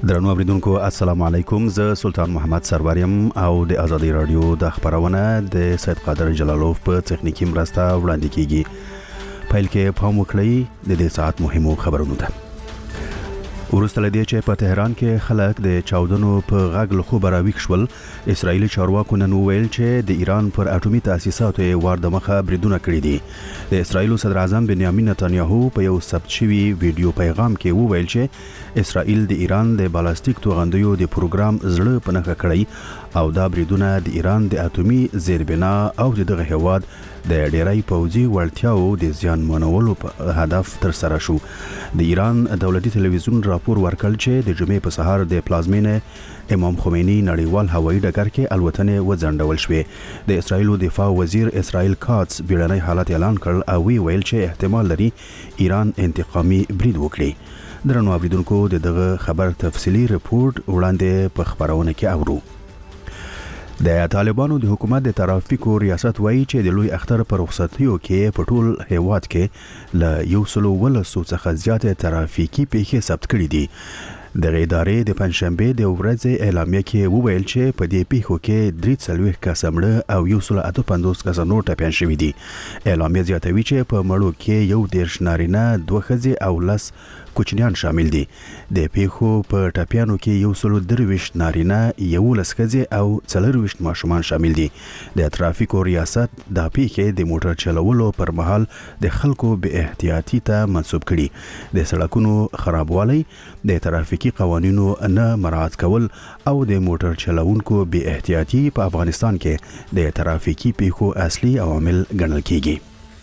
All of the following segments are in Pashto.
درنو اوریدونکو السلام علیکم. زه سلطان محمد سروریم او د ازادي رادیو د خبرونه د سید قادر جلالوف په تخنیکی مرسته وړاندې کیږي. پیل کې پام وکړئ د دې ساعت مهمو خبرونو ته. ورسته لدی چې په تهران کې خلک د چاودنو په غږ له خوبه راویښ شول. اسرایلی چارواکو نن وویل چې د ایران پر اټومي تاسیساتو یې وار د مخه بریدونه کړي دي. د اسرایل صدر اعظم بنیامین نتانیاهو په یو ثبت شوی ویډیو پیغام کې وویل چې اسرایل د ایران د بالستیک توغندیو د پروګرام زړه په نښه کړی او دا بریدونه د ایران د اټومي زیربنا او دغه هواد د ډیری پوځي وړتیاو د زیان منولو په هدف تر سره شو. د ایران دولتي تلویزیون راپور ورکړ چې د جمعې په سهار د پلازمینه امام خمینی نړیوال هوایي ډګر کې الوتنې وځنډول شوې. د اسرایل دفاع وزیر اسرائیل کاتس بیړنی حالت اعلان کړ او ویل چې احتمال لري ایران انتقامي برید وکړي. درنو اوریدونکو دغه خبر تفصیلی رپورت وړاندې په خبرونه کې اورو. د طالبانو د حکومت د ترافیکو ریاست وایي چې د لوی اختر پر رخصتیو کې په ټول هیواد کې ل 100 څخه زیاتې ترافیکي پیښې ثبت کړي دي. د ادارې د پنځشنبه د ورځې اعلامیه کې وویل چې په دې پیښو کې 43 کسه مړه او 158 کسه نور ټپیان شوي دي. اعلامیه زیاتوي چې په مړو کې یو 10 نارینه 2 ښځې او 10 کوچنیان شامل دي. د پیښو په ټپیانو کې 123 نارینه 11 ښځې او 24 ماشومان شامل دي. د ترافیکو ریاست د پیښې د موټر چلولو پر مهال د خلکو به احتیاطي ته منسوب کړي. د سړکونو خرابوالی، د ترافیکي قوانینو نه مراعات کول او د موټر چلوونکو به احتیاطي په افغانستان کې د ترافیکي پیښو اصلي عوامل ګڼل کیږي.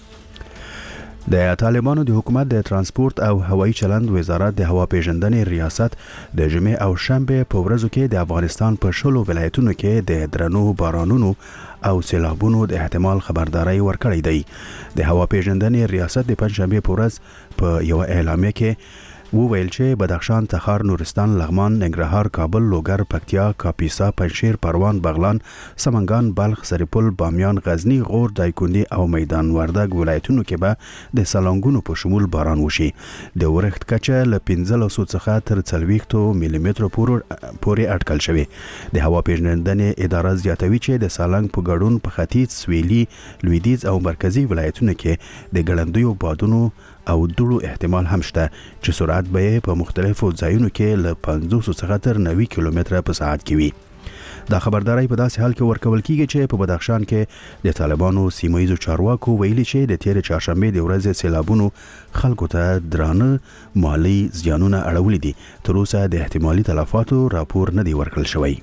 د طالبانو د حکومت د ترانسپورت او هوایي چلند وزارت د هوا پیژندنې ریاست د جمعې او شنبه په ورځو کې د افغانستان په 10 ولایتونو کې د درنو بارانونو او سیلابونو د احتمال خبرداري ورکړې دی. د هوا پیژندنې ریاست د پنځشنبه په ورځ په یو اعلامیه کې وویل چې بدخشان، تخار، نورستان، لغمان، ننګرهار، کابل، لوګر، پکتیا، کاپیسا، پنجشیر، پروان، بغلان، سمنګان، بلخ، سرپل، بامیان، غزنی، غور، دایکنډي او میدان وردګ ولایتونو کې به د سالنګونو په شمول باران وشي. د ورښت کچه له 15 څخه تر 40 ملي متر پورې اټکل شوی. د هوا پیژندنې اداره زیاتوي چې د سالنګ په ګډون په ختیځ، سویلي، لویدیځ او مرکزی ولایتونو کې د ګړندیو بادونو او دوړو احتمال هم شته چې سرعت به په مختلفو ځایونو کې له 50 څخه تر 90 کیلومتره په ساعت کې وي. دا خبرداري په داسې حال کې ورکول کیږي چې په بدخشان کې د طالبانو سیمایي چارواکو ویلي چې د تیر چهارشنبه د ورځې سیلابونو خلکو ته درانه مالی زیانونه اړولي دي. تر اوسه د احتمالي تلفاتو راپور نه دی ورکړل شوی.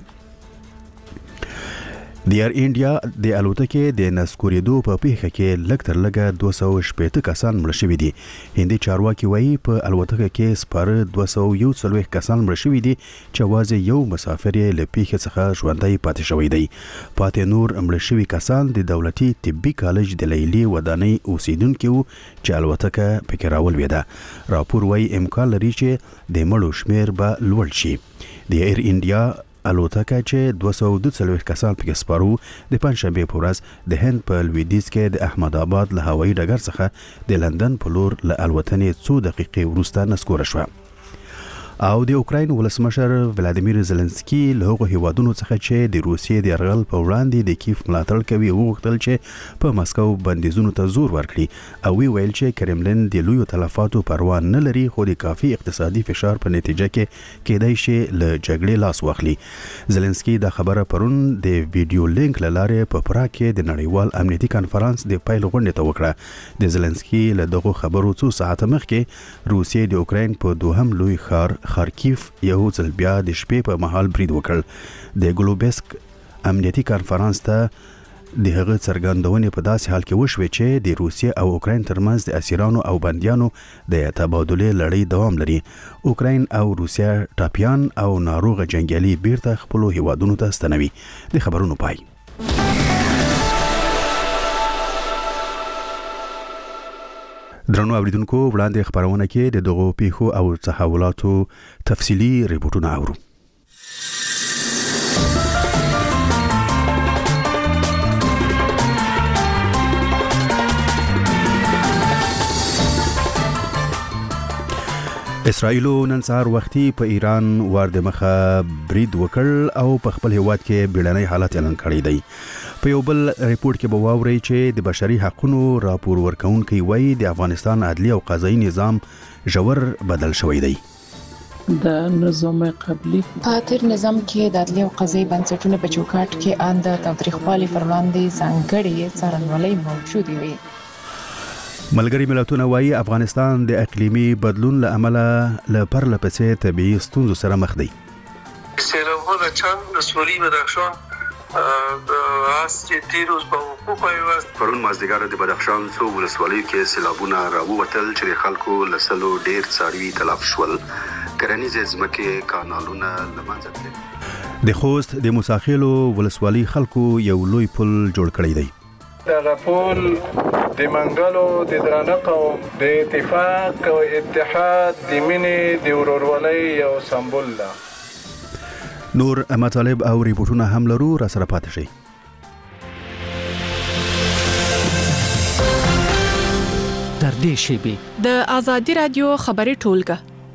د ایر انډیا د الوتکې د نسکورېدو په پیښه کې لږ تر لږه 260 کسان مړه شوي دي. هندي چارواکي وایي په الوتکه کې سپاره 241 کسان مړه شوي دي چې یوازې یو مسافر یې له پیښې څخه ژوندی پاتې شوی دی. پاتې نور مړه شوي کسان د دولتي طبي کالج د لیلي ودانۍ اوسیدونکي وو چې الوتکه پکې راولوېده. راپور وایي امکان لري چې د مړو شمیر به لوړ شي. د ایر انډیا الوتکه چې 242 کسان پکې سپارو د پنځشنبه په ورځ د هند په لویدیځ کې د احمد آباد له هوایي ډګر څخه د لندن په لور له الوتنې 2 دقیقې وروسته نسکوره شوه. او د اوکراین ولسمشر ولادیمیر زيلنسکي له هغو هیوادونو څخه چې د روسیې د یرغل په وړاندې د کیف ملاتړ کوي وغوښتل چې په مسکو بندیزونو ته زور ورکړي او ویل چې کرملین د لویو تلفاتو پروا نه لري خو د کافي اقتصادي فشار په نتیجه کې کېدای شي له جګړې لاس واخلي. زيلنسکي دا خبره پرون د ویډیو لینک لاره په پراګ کې د نړیوال امنیتي کانفرنس د پیل غونډې ته وکړه. د زيلنسکي له دغه خبرو څو ساعت مخکې روسیې د اوکراین په دوهم لوی ښار خارکیف یو ځل بیا د شپې په مهال برید وکړ. د ګلوبسک امنیتي کانفرنس ته د هغه څرګندونې په داسې حال کې وشوې چې د روسیې او اوکراین ترمنځ د اسیرانو او بندیانو د تبادلې لړۍ دوام لري. اوکراین او روسیه ټاپیان او ناروغه جنګیالي بیرته خپلو هیوادونو ته ستنوي. د خبرونو پای. درنو اوریدونکو وړاندې خبرونه کې د دغو پیښو او تحولاتو تفصیلی ریپورتونه اورو. اسرائیل نن سهار وختي په ایران وار د مخه برید وکړ او په خپل هیواد کې بیړنی حالت اعلان کړی دی. په یو بل ریپورت کې به واوري چې د بشري حقوقو راپور ورکونکي وایي د افغانستان عدلي او قضایي نظام ژور بدل شوی دی. د نظام قبلی پاتر نظام کې د عدلي او قضایي بنسټونو په چوکاټ کې ان د تاریخوالي پر وړاندې ځانګړي څارنوالۍ موجود وي. ملګری ملتونه وایي افغانستان د اقلیمي بدلون له امله له پرله پسې طبيعي ستونزو سره مخ دی. سیلابونه چند نسولی بدخشان از تیروز با حقوق پیوست پرون مازدیګر د بدخشان څو ولسوالیو کې سیلابونه راووتل چې خلکو لسلو ډیر څاروي تلف شول. کرنیزه ځمکې کانالونه لمنځه تللي. د خوست د موساخیلو ولسوالۍ خلکو یو لوی پل جوړ کړی دی. دغه پل د منګلو د درانه قوم د اتفاق او اتحاد د مینې د ورورولۍ یو سمبول ده. نور مطالب او ریپورتونه هم لرو، را سره پاتې شئ. تر دې شیبې د آزادي رادیو خبري ټولګه.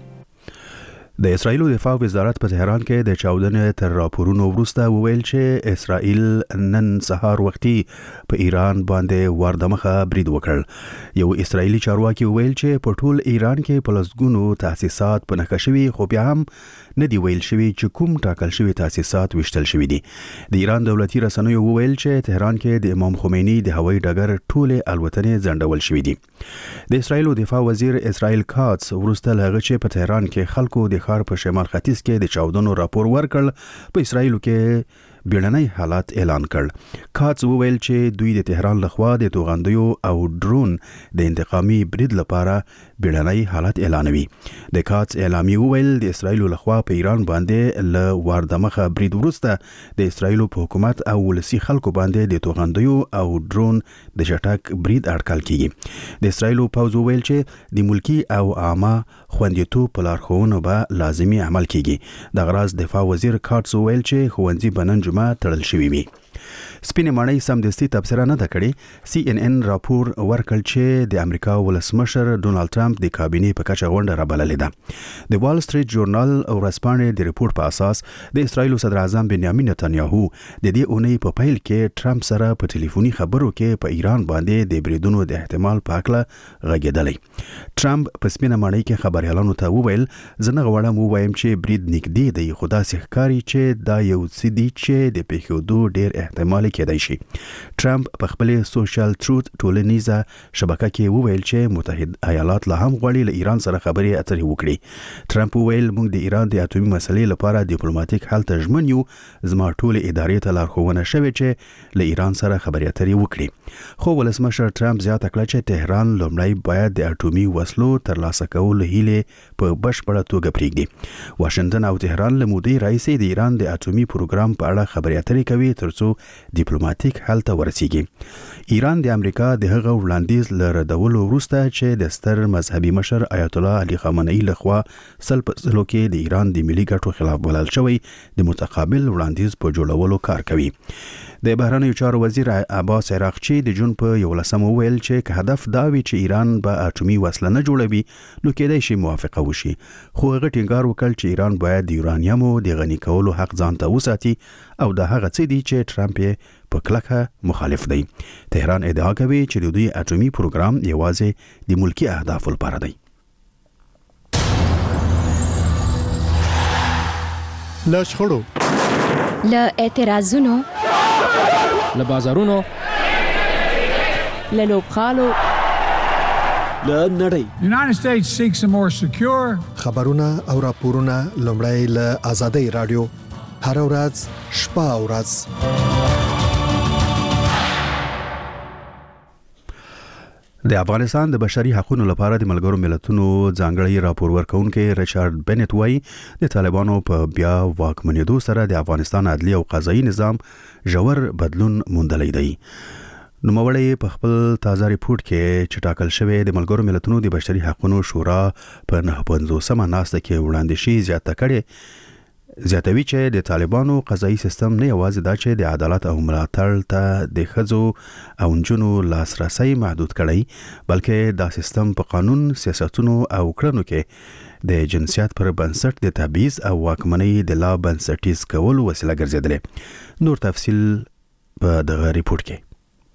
د اسرائیل دفاع وزارت په تهران کې د چاودنې تر راپورونو وروسته وویل چې اسرائیل نن سهار وختي په ایران باندې وار د مخه برید وکړ. یو اسرائیلي چارواکي وویل چې په ټول ایران کې په لسګونو تاسیسات په نښه شوي، خو بیا هم نه دی ویل شوی چې کوم ټاکل شوی تاسیسات وشتل شوی دي. د ایران دولتي رسنیو وویل چې تهران کې د امام خمینی د هوایي ډګر ټولې الوتنې ځنډول شوې دي. د اسرائیل دفاع وزیر اسرائیل کاتس وروسته له هغه چې په تهران کې خلکو د ښار په شمال ختیځ کې د چاودنو راپور ورکړ، په اسرائیل کې بیړنی حالت اعلان کړ. کاتس وویل چې دوی د تهران لخوا د توغندیو او ډرون د انتقامي برید لپاره بیړنی حالت اعلانوي. د کاتس اعلامیه وویل د اسرائیل لخوا په ایران باندې له وار د مخه برید وروسته د اسرائیل په حکومت او ولسی خلکو باندې د توغندیو او ډرون د چټک برید اټکل کیږي. د اسرائیل پوځ وویل چې د ملکی او عامه خوندیتوب په لارښوونو به لازمي عمل کیږي. د غراض دفاع وزیر کاتس وویل چې ښوونځي بنن جمعه تړل شوی وي. سپینې ماڼۍ سمدستي تبصره نه ده کړې. CNN راپور ورکړ چې د امریکا ولسمشر ډونالد ټرمپ د کابینې په کچه غونډه رابللې ده. د وال سټریټ جورنال او ورځپاڼې د ریپورت په اساس د اسرائیل صدر اعظم بنیامین نتنیاهو د دې اونۍ په پیل کې ټرمپ سره په ټلیفوني خبرو کې په ایران باندې د بریدونو د احتمال په اړه غږېدلی. ټرمپ په سپینې ماڼۍ کې خبريالانو ته وویل زه نه غواړم ووایم چې برید نږدې دی، خو داسې ښکاري چې دا یو څه دی چې د پیښېدو ډېر احتمال کېدای شي. ټرمپ په خپل سوشل ټروت ټولنیزه شبکه کې وویل چې متحد ایالات له هم غواړي له ایران سره خبرې اترې وکړي. ټرمپ وویل موږ د ایران د اټومي مسلې لپاره ډیپلوماټیک حل ته ژمن یو. زما ټول ادارې ته لارښوونه شوې چې له ایران سره خبرې اترې وکړي. خو ولسمشر ټرمپ زیاته کړه چې تهران لومړی باید د اټومي وسلو ترلاسه کولو هیله په بشپړه توګه پرېږدي. واشنگټن او تهران له مودې راهیسې د ایران د اټومي پروګرام په اړه خبرې اترې کوي ترڅو ډیپلوماټیک حل ته ورسیږي. ایران د امریکا د هغه وړاندیز له ردولو وروسته چې د ستر مذهبي مشر آیت الله علي خامنه‌ای لخوا سل په سلو کې د ایران د ملي ګټو خلاف بلل شوی د متقابل وړاندیز په جوړولو کار کوي. د بهرنیو چارو وزیر عباس عراقچی د جون په 11 ویل چې که هدف دا وي چې ایران به اټومي وسله نه جوړوي نو کېدای شي موافقه وشي، خو هغه ټینګار وکړ چې ایران باید د یورانیمو د غني کولو حق ځان ته وساتي او دا هغه څه دي چې ټرمپ یې په کلکه مخالف دی. تهران ادعا کوي چې د دوی اټومي پروګرام یوازې د ملکی اهدافو لپاره دی. له شخړو، له اعتراضونو، له بازارونو، له لوبغالو، له نړۍ. United States seeks a more secure. خبرونه او راپورونه لومړی له آزادۍ رادیو هر ورځ شپه او ورځ. د افغانستان د بشري حقوقو لپاره د ملګرو ملتونو ځانګړي راپور ورکونکي ریچارډ بنټ وایي د طالبانو په بیا واکمنېدو سره د افغانستان عدلي او قضایي نظام ژور بدلون موندلی دی. نوموړی په خپل تازه ریپورت کې چې ټاکل شوی د ملګرو ملتونو د بشري حقوقو شورا په 950مه ناسته کې وړاندې شي زیاته کړې زیاتوي چې د طالبانو قضایي سیستم نه یوازې دا چې د عدالت او ملاتړ ته د ښځو او نجونو لاسرسي محدود کړي بلکې دا سیستم په قانون سیاستونو او کړنو کې د جنسیت پر بنسټ د تبعیض او واکمنۍ د لا بنسټیز کول وسیله ګرځیدلې. نور تفصیل په دغه ریپورت کې.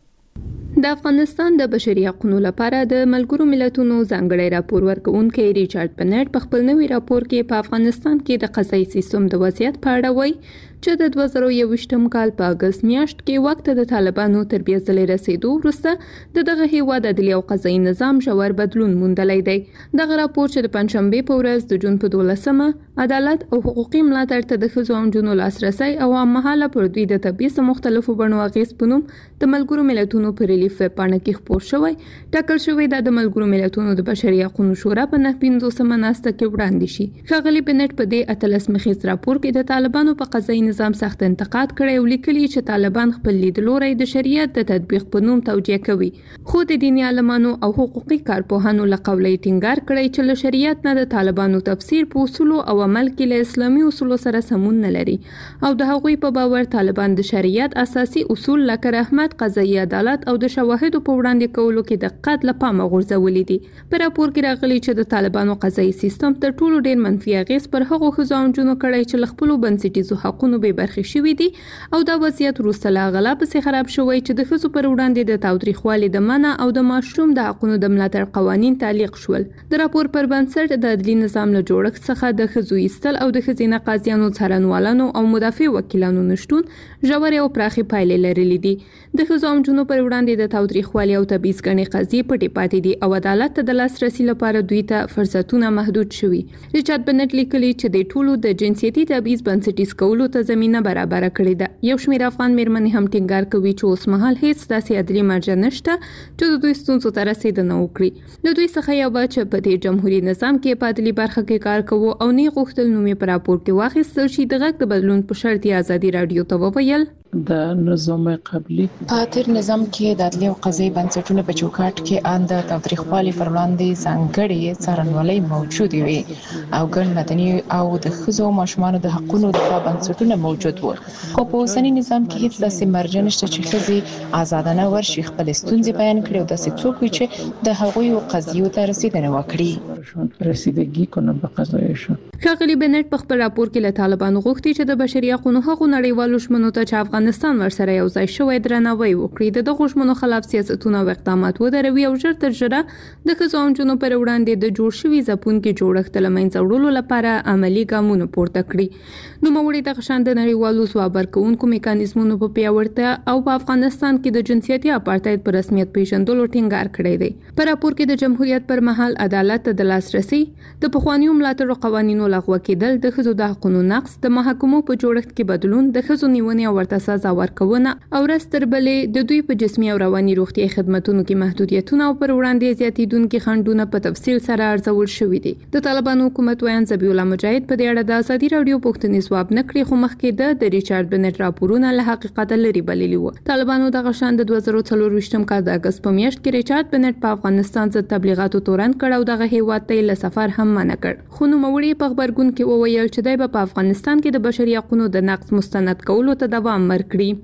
د افغانستان د بشري حقوقو لپاره د ملګرو ملتونو ځانګړی راپور ورکوونکی ریچارډ بنټ په خپل نوي راپور کې په افغانستان کې د قضایي سیستم د وضعیت په اړه وایي چې د 2021م کال په اگست میاشت کې وخت د طالبانو تر بیا ځلې رسیدو وروسته دغه هیواد عدلي او قضایي نظام ژور بدلون موندلی دی. دغه راپور چې د پنځشنبه په ورځ د جون په 12مه عدالت او حقوقي ملاتړ ته د ښځو او نجونو لاسرسي او عامه پر دوی د تبعیض مختلفو بڼو اغیز په نوم د ملګرو ملتونو په ریلیف پاڼه کې خپور شوی ټاکل شوی د ملګرو ملتونو د بشري حقوقو شورا په 950مه ناسته کې وړاندې شي. ښاغلي بنټ په دې 18 مخیز راپور کې د طالبانو په قضایي نظام سخت انتقاد کړی او لیکلي چې طالبان خپل لیدلوري د شریعت د تطبیق په نوم توجیه کوي، خو د دیني عالمانو او حقوقي کارپوهانو له قولې ټینګار کړی چې له شریعت نه د طالبانو تفسیر په اصول او عمل کې له اسلامي اصولو سره سمون نه لري او د هغوی په باور طالبان د شریعت اساسي اصول لکه رحمت، قضایي عدالت او د شواهدو په وړاندې کولو کې دقت له پامه غورځولې دي. په راپور کې راغلي چې د طالبانو قضایي سیستم تر ټولو ډېر منفي اغیز پر هغو ښځو او نجونو کړی چې له خپلو بنسټیزو حقونو بې برخې شوي دي او دا وضعیت وروسته له هغه پسې خراب شوی چې د ښځو پر وړاندې د تاوتریخوالي د منع او د ماشوم د حقونو د ملاتړ قوانین تعلیق شول. د راپور پر بنسټ د عدلي نظام له جوړښت څخه د ښځو ایستل او د ښځینه قاضیانو، څارنوالانو او مدافع وکیلانو نشټون ژورې او پراخې پایلې لرلې دي. د ښځو او نجونو پر وړاندې د تاوتریخوالي او تبعیض ګڼې قضیې پټې پاتې دي او عدالت ته د لاسرسي لپاره دوی ته فرصتونه محدود شوي. ریچارډ بنټ لیکلي چې د ټولو د جنسیتي تبعیض بنسټیز کولو ته زمینه برابر کړې ده. یو شمېر افغان میرمنې هم ټینګار کوي چې اوس مهال هیڅ داسې عدلي مرجع نشته چې د دوی ستونزو ته رسیدنه وکړي. د دوی څخه یو چې په دې جمهوریت نظام کې په عدلي برخه کې کار کوو او نه غوښتل نوم په راپور کې واخیستل شي. د غږ د بدلون په شرط ازادي رادیو ته وویل د نظام قبلی په تیر نظام کې د عدلي او قضایي بنسټونو په چوکاټ کې ان د تاوتریخوالي پر وړاندې ځانګړي څارنوالۍ موجود وي او ګڼ مدني او د ښځو او ماشومانو د حقوقو دفاع بنسټونه موجود وو. خو په اوسني نظام کې هیڅ داسې مرجع نشته چې ښځې آزادانه ورشي خپل ستونزې بیان کړي او داسې څوک وي چې د هغوی قضیو ته رسیدنه وکړي. رسیدگی کنه به قضایشون. ښاغلي بنټ په خپل راپور کې له طالبانو غوښتي چې د بشري حقوقو هغو نړیوالو ژمنو ته چې افغانستان ورسره یو ځای شوی درناوی وکړي، د ژمنو خلاف سیاستونه او اقدامات ودروي او ژر تر ژره د ښځو او نجونو پر وړاندې د جوړ شوي ځپونکي جوړښت له منځه وړلو لپاره عملي ګامونه پورته کړي. نوموړي دغه شان د نړیوالو ځواب ورکوونکو میکانیزمونو په پیاوړتیا او په افغانستان کې د جنسیتي اپارټاید په رسمیت پیژندلو ټینګار کړی دی. په راپور کې د جمهوریت پر مهال عدالت ته د لاسرسي، د پخوانیو ملاتړو قوانینو لغوه کېدل، د ښځو د حقوقو نقض، د محاکمو په جوړښت کې بدلون، د ښځو نیونې او ورته سزا ورکونه او رستر بلې د دوی په جسمي او رواني روغتي خدماتونو کې محدودیتونه او پر وړاندې زیاتیدونکو خنډونه په تفصیل سره ارزول شوي دي. د طالبانو حکومت ویان ذبیح الله مجاهد په دې اړه د ازادي رادیو پوښتنې ځواب نه کړی، خو مخکې د ریچارډ بنټ راپورونه له حقیقت لري بللي وو. طالبانو دغه شان د 2024م کال د اگست په میاشت کې ریچارډ بنټ په افغانستان ضد تبلیغاتو تورن کړ او دغه هیواد ته له سفر هم منع کړ. خو نوموړي په خبرګون کې وویل چې دوی په افغانستان کې د بشري حقوقو د نقض مستند کولو ته دوام ورکړي.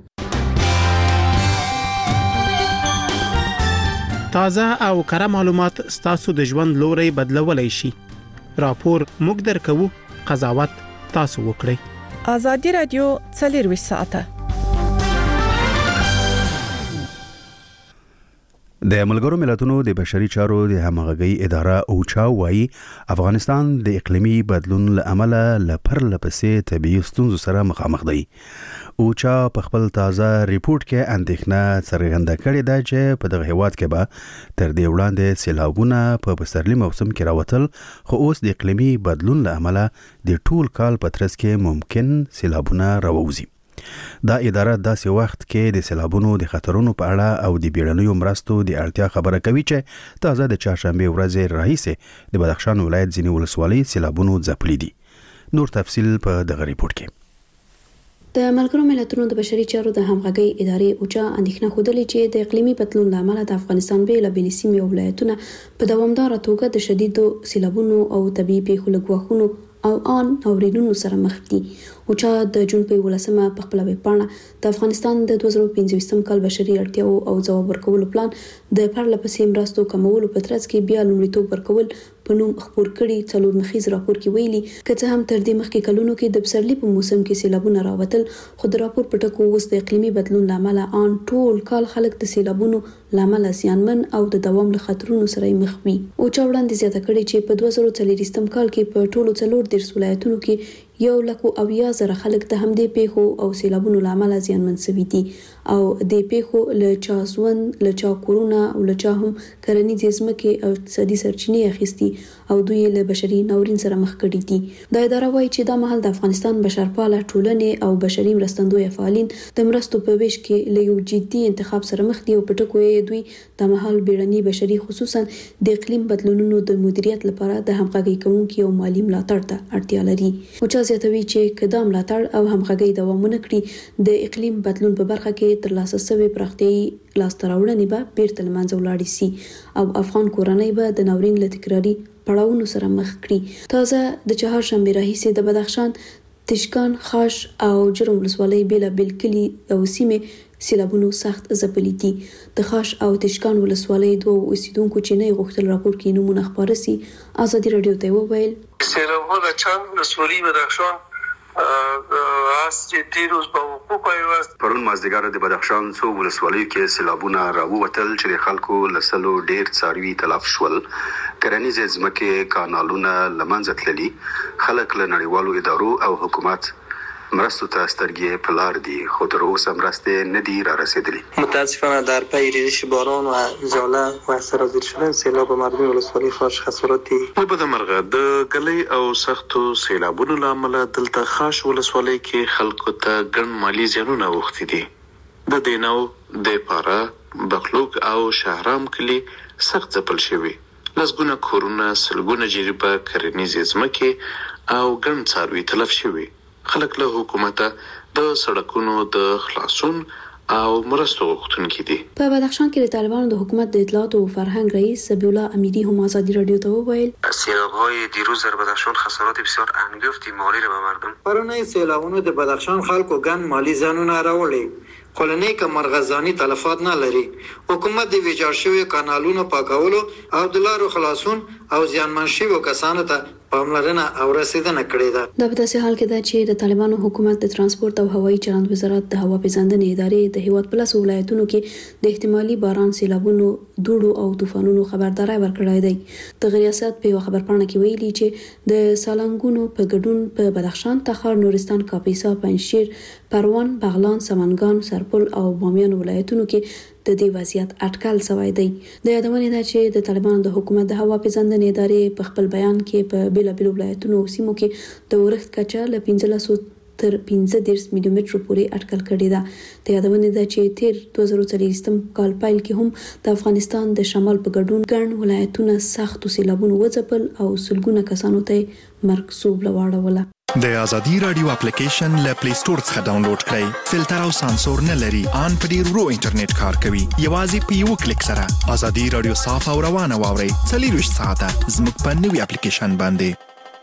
تازه او کره معلومات ستاسو د ژوند لوري بدلولای شي. راپور موږ درکو، قضاوت تاسو وکړئ. ازادي رادیو 24 ساعته. د ملګرو ملتونو د بشري چارو د همغږي اداره اوچا وايي افغانستان د اقلیمي بدلون له امله لپسې طبيعي ستونزو سره مخامخ دی. اوچا په خپل تازه ریپورت کې اندېښنه څرګنده کړې ده چې په دغه هیواد کې به تر دې وړاندې سیلابونه په پسرلي موسم کې راوتل، خو اوس د اقلیمي بدلون له امله د ټول کال په ترڅ کې ممکن سیلابونه راووزي. دا اداره داسې وخت کې د سیلابونو د خطرونو په اړه او د بیړنیو مرستو د اړتیا خبره کوي چې تازه د چهارشنبه ورځ راهیسې د بدخشان ولایت ځینې ولسوالۍ سیلابونو ځپلي دي. نور تفصیل په دغه ریپورت کې. د ملګرو ملتونو د بشري چارو د همغږي ادارې اوچا اندېښنه خوده چې د اقلیمي بدلون لامل د افغانستان بیلابېلې سیمې او ولایتونه په دوامداره توګه د شدیدو سیلابونو او طبيعي پیښو له ګواښونو او ان ناورینونو سره مخ دي. اوچا د جون په 18 په خپل ویبپاڼه د افغانستان د 2015 کال بشري اړتیاو او ځواب ورکولو پلان د پرلپسې مرستو کمولو په ترڅ کې بیا لومړیتوب ورکول په نوم خبر کړي. څلور مخیز راپور کې ویلي کله هم تر دې مخکې کلونو کې د پسرلي په موسم کې سیلابونه راوتل، خو د راپور په ټکو اوس د اقلیمي بدلون لامل ان ټول کال خلک د سیلابونو لامل زیانمن او د دوام له خطرونو سره مخ وي. اوچا وړاندې زیاته کړي چې په 2024 کال کې په ټولو 14 ولایتونو کې 1,80,000 خلک د همدې پیښو او سیلابونو لامل زیانمن شوي دي او د پیښو له چا ژوند، له چا کورونه او له چا هم کرنیزې ځمکې او اقتصادي سرچینې اخیستي او دوی له بشري ناورین سره مخ کړي دي. دا اداره وايي چې دا مهال د افغانستان بشرپاله ټولنې او بشري مرستندوی فعالین د مرستو په ویش کې له یو جدي انتخاب سره مخ دي او په ټکو یې دوی د مهال بیړني بشري خصوصا د اقلیم بدلونونو د مدیریت لپاره د همغږي کوونکي او مالی ملاتړ ته اړتیا لري. اوچا زیاتوي چې کدا ملاتړ او همغږي دوام ونکړي د اقلیم بدلون په برخه کې ترلاسه شوی پراختیايي لاسته راوړنې به بیرته له منځه ولاړې شي او افغان کورنۍ به د ناورین له تکراري پړاوونو سره مخ کړي. تازه د چهارشنبه راهیسې د بدخشان، تشکان، خاش او جرم ولسوالۍ بیلابیل کلي او سیمې سیلابونو سخت ځپلي دي. د خاش او تشکان ولسوالۍ دوه اوسیدونکو چې نه غوښتل راپور کې نمونه خبره سي ازادي رادیو ته وویل سیلابونه چند ولسوالۍ بدخشان اس چې تیروز په حقوق ایواز پرون مازدیګر د بدخشان څو ولسوالیو کې سیلابونه راووتل چې د خلکو لسلو ډیر څاروي تلف شول، کرنیزې ځمکې کانالونه لمنځه تللي، خلک له نړیوالو ادارو او حکومت مرستو ته سترګې په لار دي، خو تر اوسه مرستې نه دي را رسیدلي. متاسفانه در پی ریزش باران و ژاله و سرازیر شدن سیلاب مردم ولسوالی خاش خساراتی په بدمرغه د ګلۍ او سختو سیلابونو له امله دلته خاش ولسوالۍ کې خلکو ته ګڼ مالي زیانونه اوښتي دي. د دینو د پاره بخلوک او شهرام کلي سخت ځپل شوي، لسګونه کورونه، سلګونه جریبه کرنیزې ځمکې او ګڼ څاروي تلف شوي. خلک له حکومته د سړکونو د خلاصون او مرستو غوښتونکي دي. په بدخشان کې د طالبانو د حکومت د اطلاعات او فرهنگ رئیس سبیح الله امیری هم ازادی رادیو ته وویل سیلاب‌های دیروز در بدخشان خسارات بسیار انگفتی مالی را به مردم. پرونی سیلابونو د بدخشان خلکو ګڼ مالی زیانونه راوړي، خو له نیکه مرغزاني تلفات نه لري. حکومت د ویجاړ شویو کانالونو پاکولو او د لارو خلاصون او زیانمن شویو کسانو ته پاملرنه او رسیدنه کړې ده. دا په داسې حال کې ده چې د طالبانو حکومت د ترانسپورت او هوایي چلند وزارت د هوا پیژندنې ادارې د هیواد په لاسو ولایتونو کې د احتمالي باران، سیلابونو، دوړو او طوفانونو خبرداري ورکړې ده. د ریاست په خبرپاڼه کې ویلي چې د سالنګونو په ګډون په بدخشان، تخار، نورستان، کاپیسا، پنجشیر، پروان، بغلان، سمنګان، سرپل او بامیان ولایتونو کې د دې وضعیت اټکل شوی دی. د یادونه ده چې د طالبانو د حکومت د هوا پیژندنې ادارې په خپل بیان کې په بیلابیلو ولایتونو او سیمو کې د ورښت کچه له 15 تر 15 ملي مترو پورې اټکل کړې ده. د یادونه ده چې تیر 2023 کال پیل کې هم د افغانستان د شمال په ګډون ګڼ ولایتونه سخت سیلابونو وځپل او سلګونه کسانو ته مرګ لواړوله. د ازادي رادیو اپلیکیشن له پلی سٹور څخه ډاونلوډ کړئ. فلټر او سانسور نه لري، ان په ډیر ورو انټرنیټ کار کوي. یوازې په یو کلیک سره ازادي رادیو صاف او روانه واورئ. 24 ساعته زموږ په نوې اپلیکیشن باندې.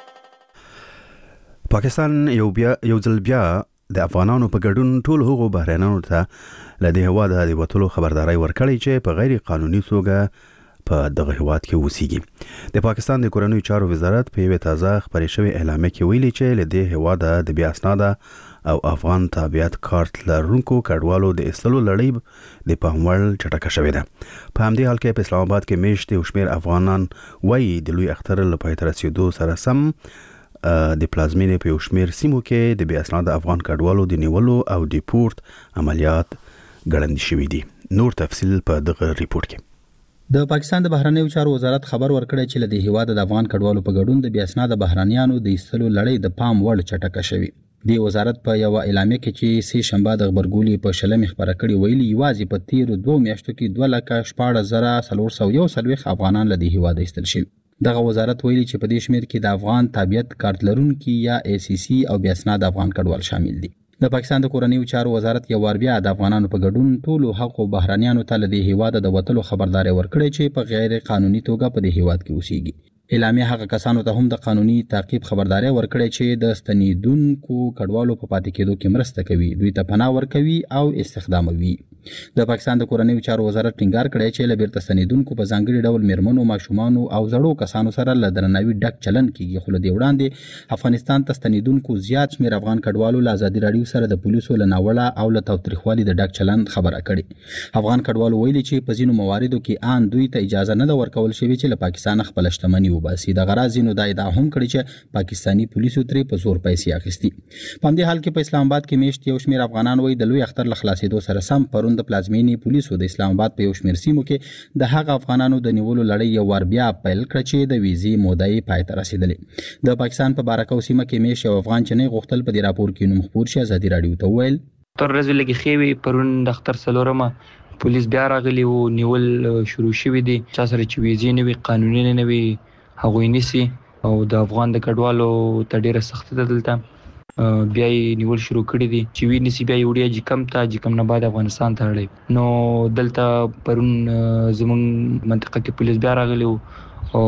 پاکستان یو ځل بیا د افغانانو په ګډون ټول هغو بهرانيانو ته لدې هواده د وټولو خبرداري ورکړي چې په غیر قانوني توګه په دغه هواد کې اوسېږي. د پاکستان د کورنیو چارو وزارت په یوه تازه خبرې شوې اعلامیه کې ویلي چې لدې هواده د بیا اسناده او افغان تابعیت کارت لرونکو کډوالو د ایستلو لړۍ د پاموړ چټکه شوې ده. په همدې حال کې په اسلام آباد کې میشت او شمیر افغانان وایي د لوی اختر له پای ته رسیدو سره سم د پلازمینې په یو شمیر سیمو کې د بیا اسناده افغان کډوالو د نیولو او ډیپورت عملیات ګړندي شوي دي. نور تفصیل په دغه ریپورت کې. د پاکستان د بهرنیو چارو وزارت خبر ورکړی چې لدې هیواد د افغان کډوالو په ګډون د بیا اسناده بهرانيانو د ایستلو لړۍ د پام وړ چټکه شوې. د وزارت په یو اعلامیه کې چې سه شنبه د خبرګولۍ په شلمې خبره کړې ویلي یوازې په تیر 2 میاشتو کې 2,14,441 افغانان لدې هیواد ایستل شوي. دغه وزارت ویلي چې په دې شمیر کې د افغان تابعیت کارت لرونکي یا ACC او بیا اسناده افغان کډوال شامل دي. د پاکستان د کورنیو چارو وزارت یو وار بیا د افغانانو په ګډون ټولو حقوقو بهرانيانو ته لدې هیواد د وټلو خبرداري ورکړي چې په غیر قانوني توګه په دې هیواد کې اوسېږي. اعلامیه هغه کسانو ته هم د قانوني تعقیب خبرداري ورکړې چې د ستنیدونکو کډوالو په پاتې کېدو کې مرسته کوي، دوی ته پناه ورکوي او استخداموي. د پاکستان د کورنیو چارو وزارت ټینګار کړی چې له بیرته ستنیدونکو په ځانګړي ډول میرمنو، ماشومانو او زړو کسانو سره له درناوي ډک چلن کیږي. خو له دې وړاندې افغانستان ته ستنیدونکو زیات شمېر افغان کډوالو له ازادي راډیو سره د پولیسو له ناوړه او له تاوتریخوالي د ډک چلن خبره کړې. افغان کډوالو ویلي چې په ځینو مواردو کې ان دوی ته اجازه نه ده ورکول شوې چې له پاکستان خپل شتمني وباسي. د غرض نو دا ادعا هم کړې چې پاکستانی پولیسو ترې په زور پیسې اخیستي. په همدې حال کې په اسلام آباد کې میشت یو شمېر افغانان وایي د لوی اختر له خلاصېدو سره سم پرون د پلازمینې پولیسو د اسلام آباد په یو شمېر سیمو کې د هغه افغانانو د نیولو لړۍ یو وار بیا پیل کړه چې د ویزې موده یې پای ته رسېدلې. د پاکستان په بارکو سیمه کې میشت یو افغان چې نه غوښتل په دې راپور کې نوم خپور شي ازادي راډیو ته وویل تر ورځې لږې ښې وې، پرون د اختر څلورمه پولیس بیا راغلي وو، نیول شروع شوي دي. چا سره چې ویزې نه وي، قانوني نه وي، هغوی نیسي او د افغان د کډوالو ته ډیره سختی ده دلته. بیا یې نیول شروع کړي دي چې وی نیسي، بیا یې وړي جکم نه بعد افغانستان ته اړوي. نو دلته پرون زموږ منطقه کې پولیس بیا راغلي وو او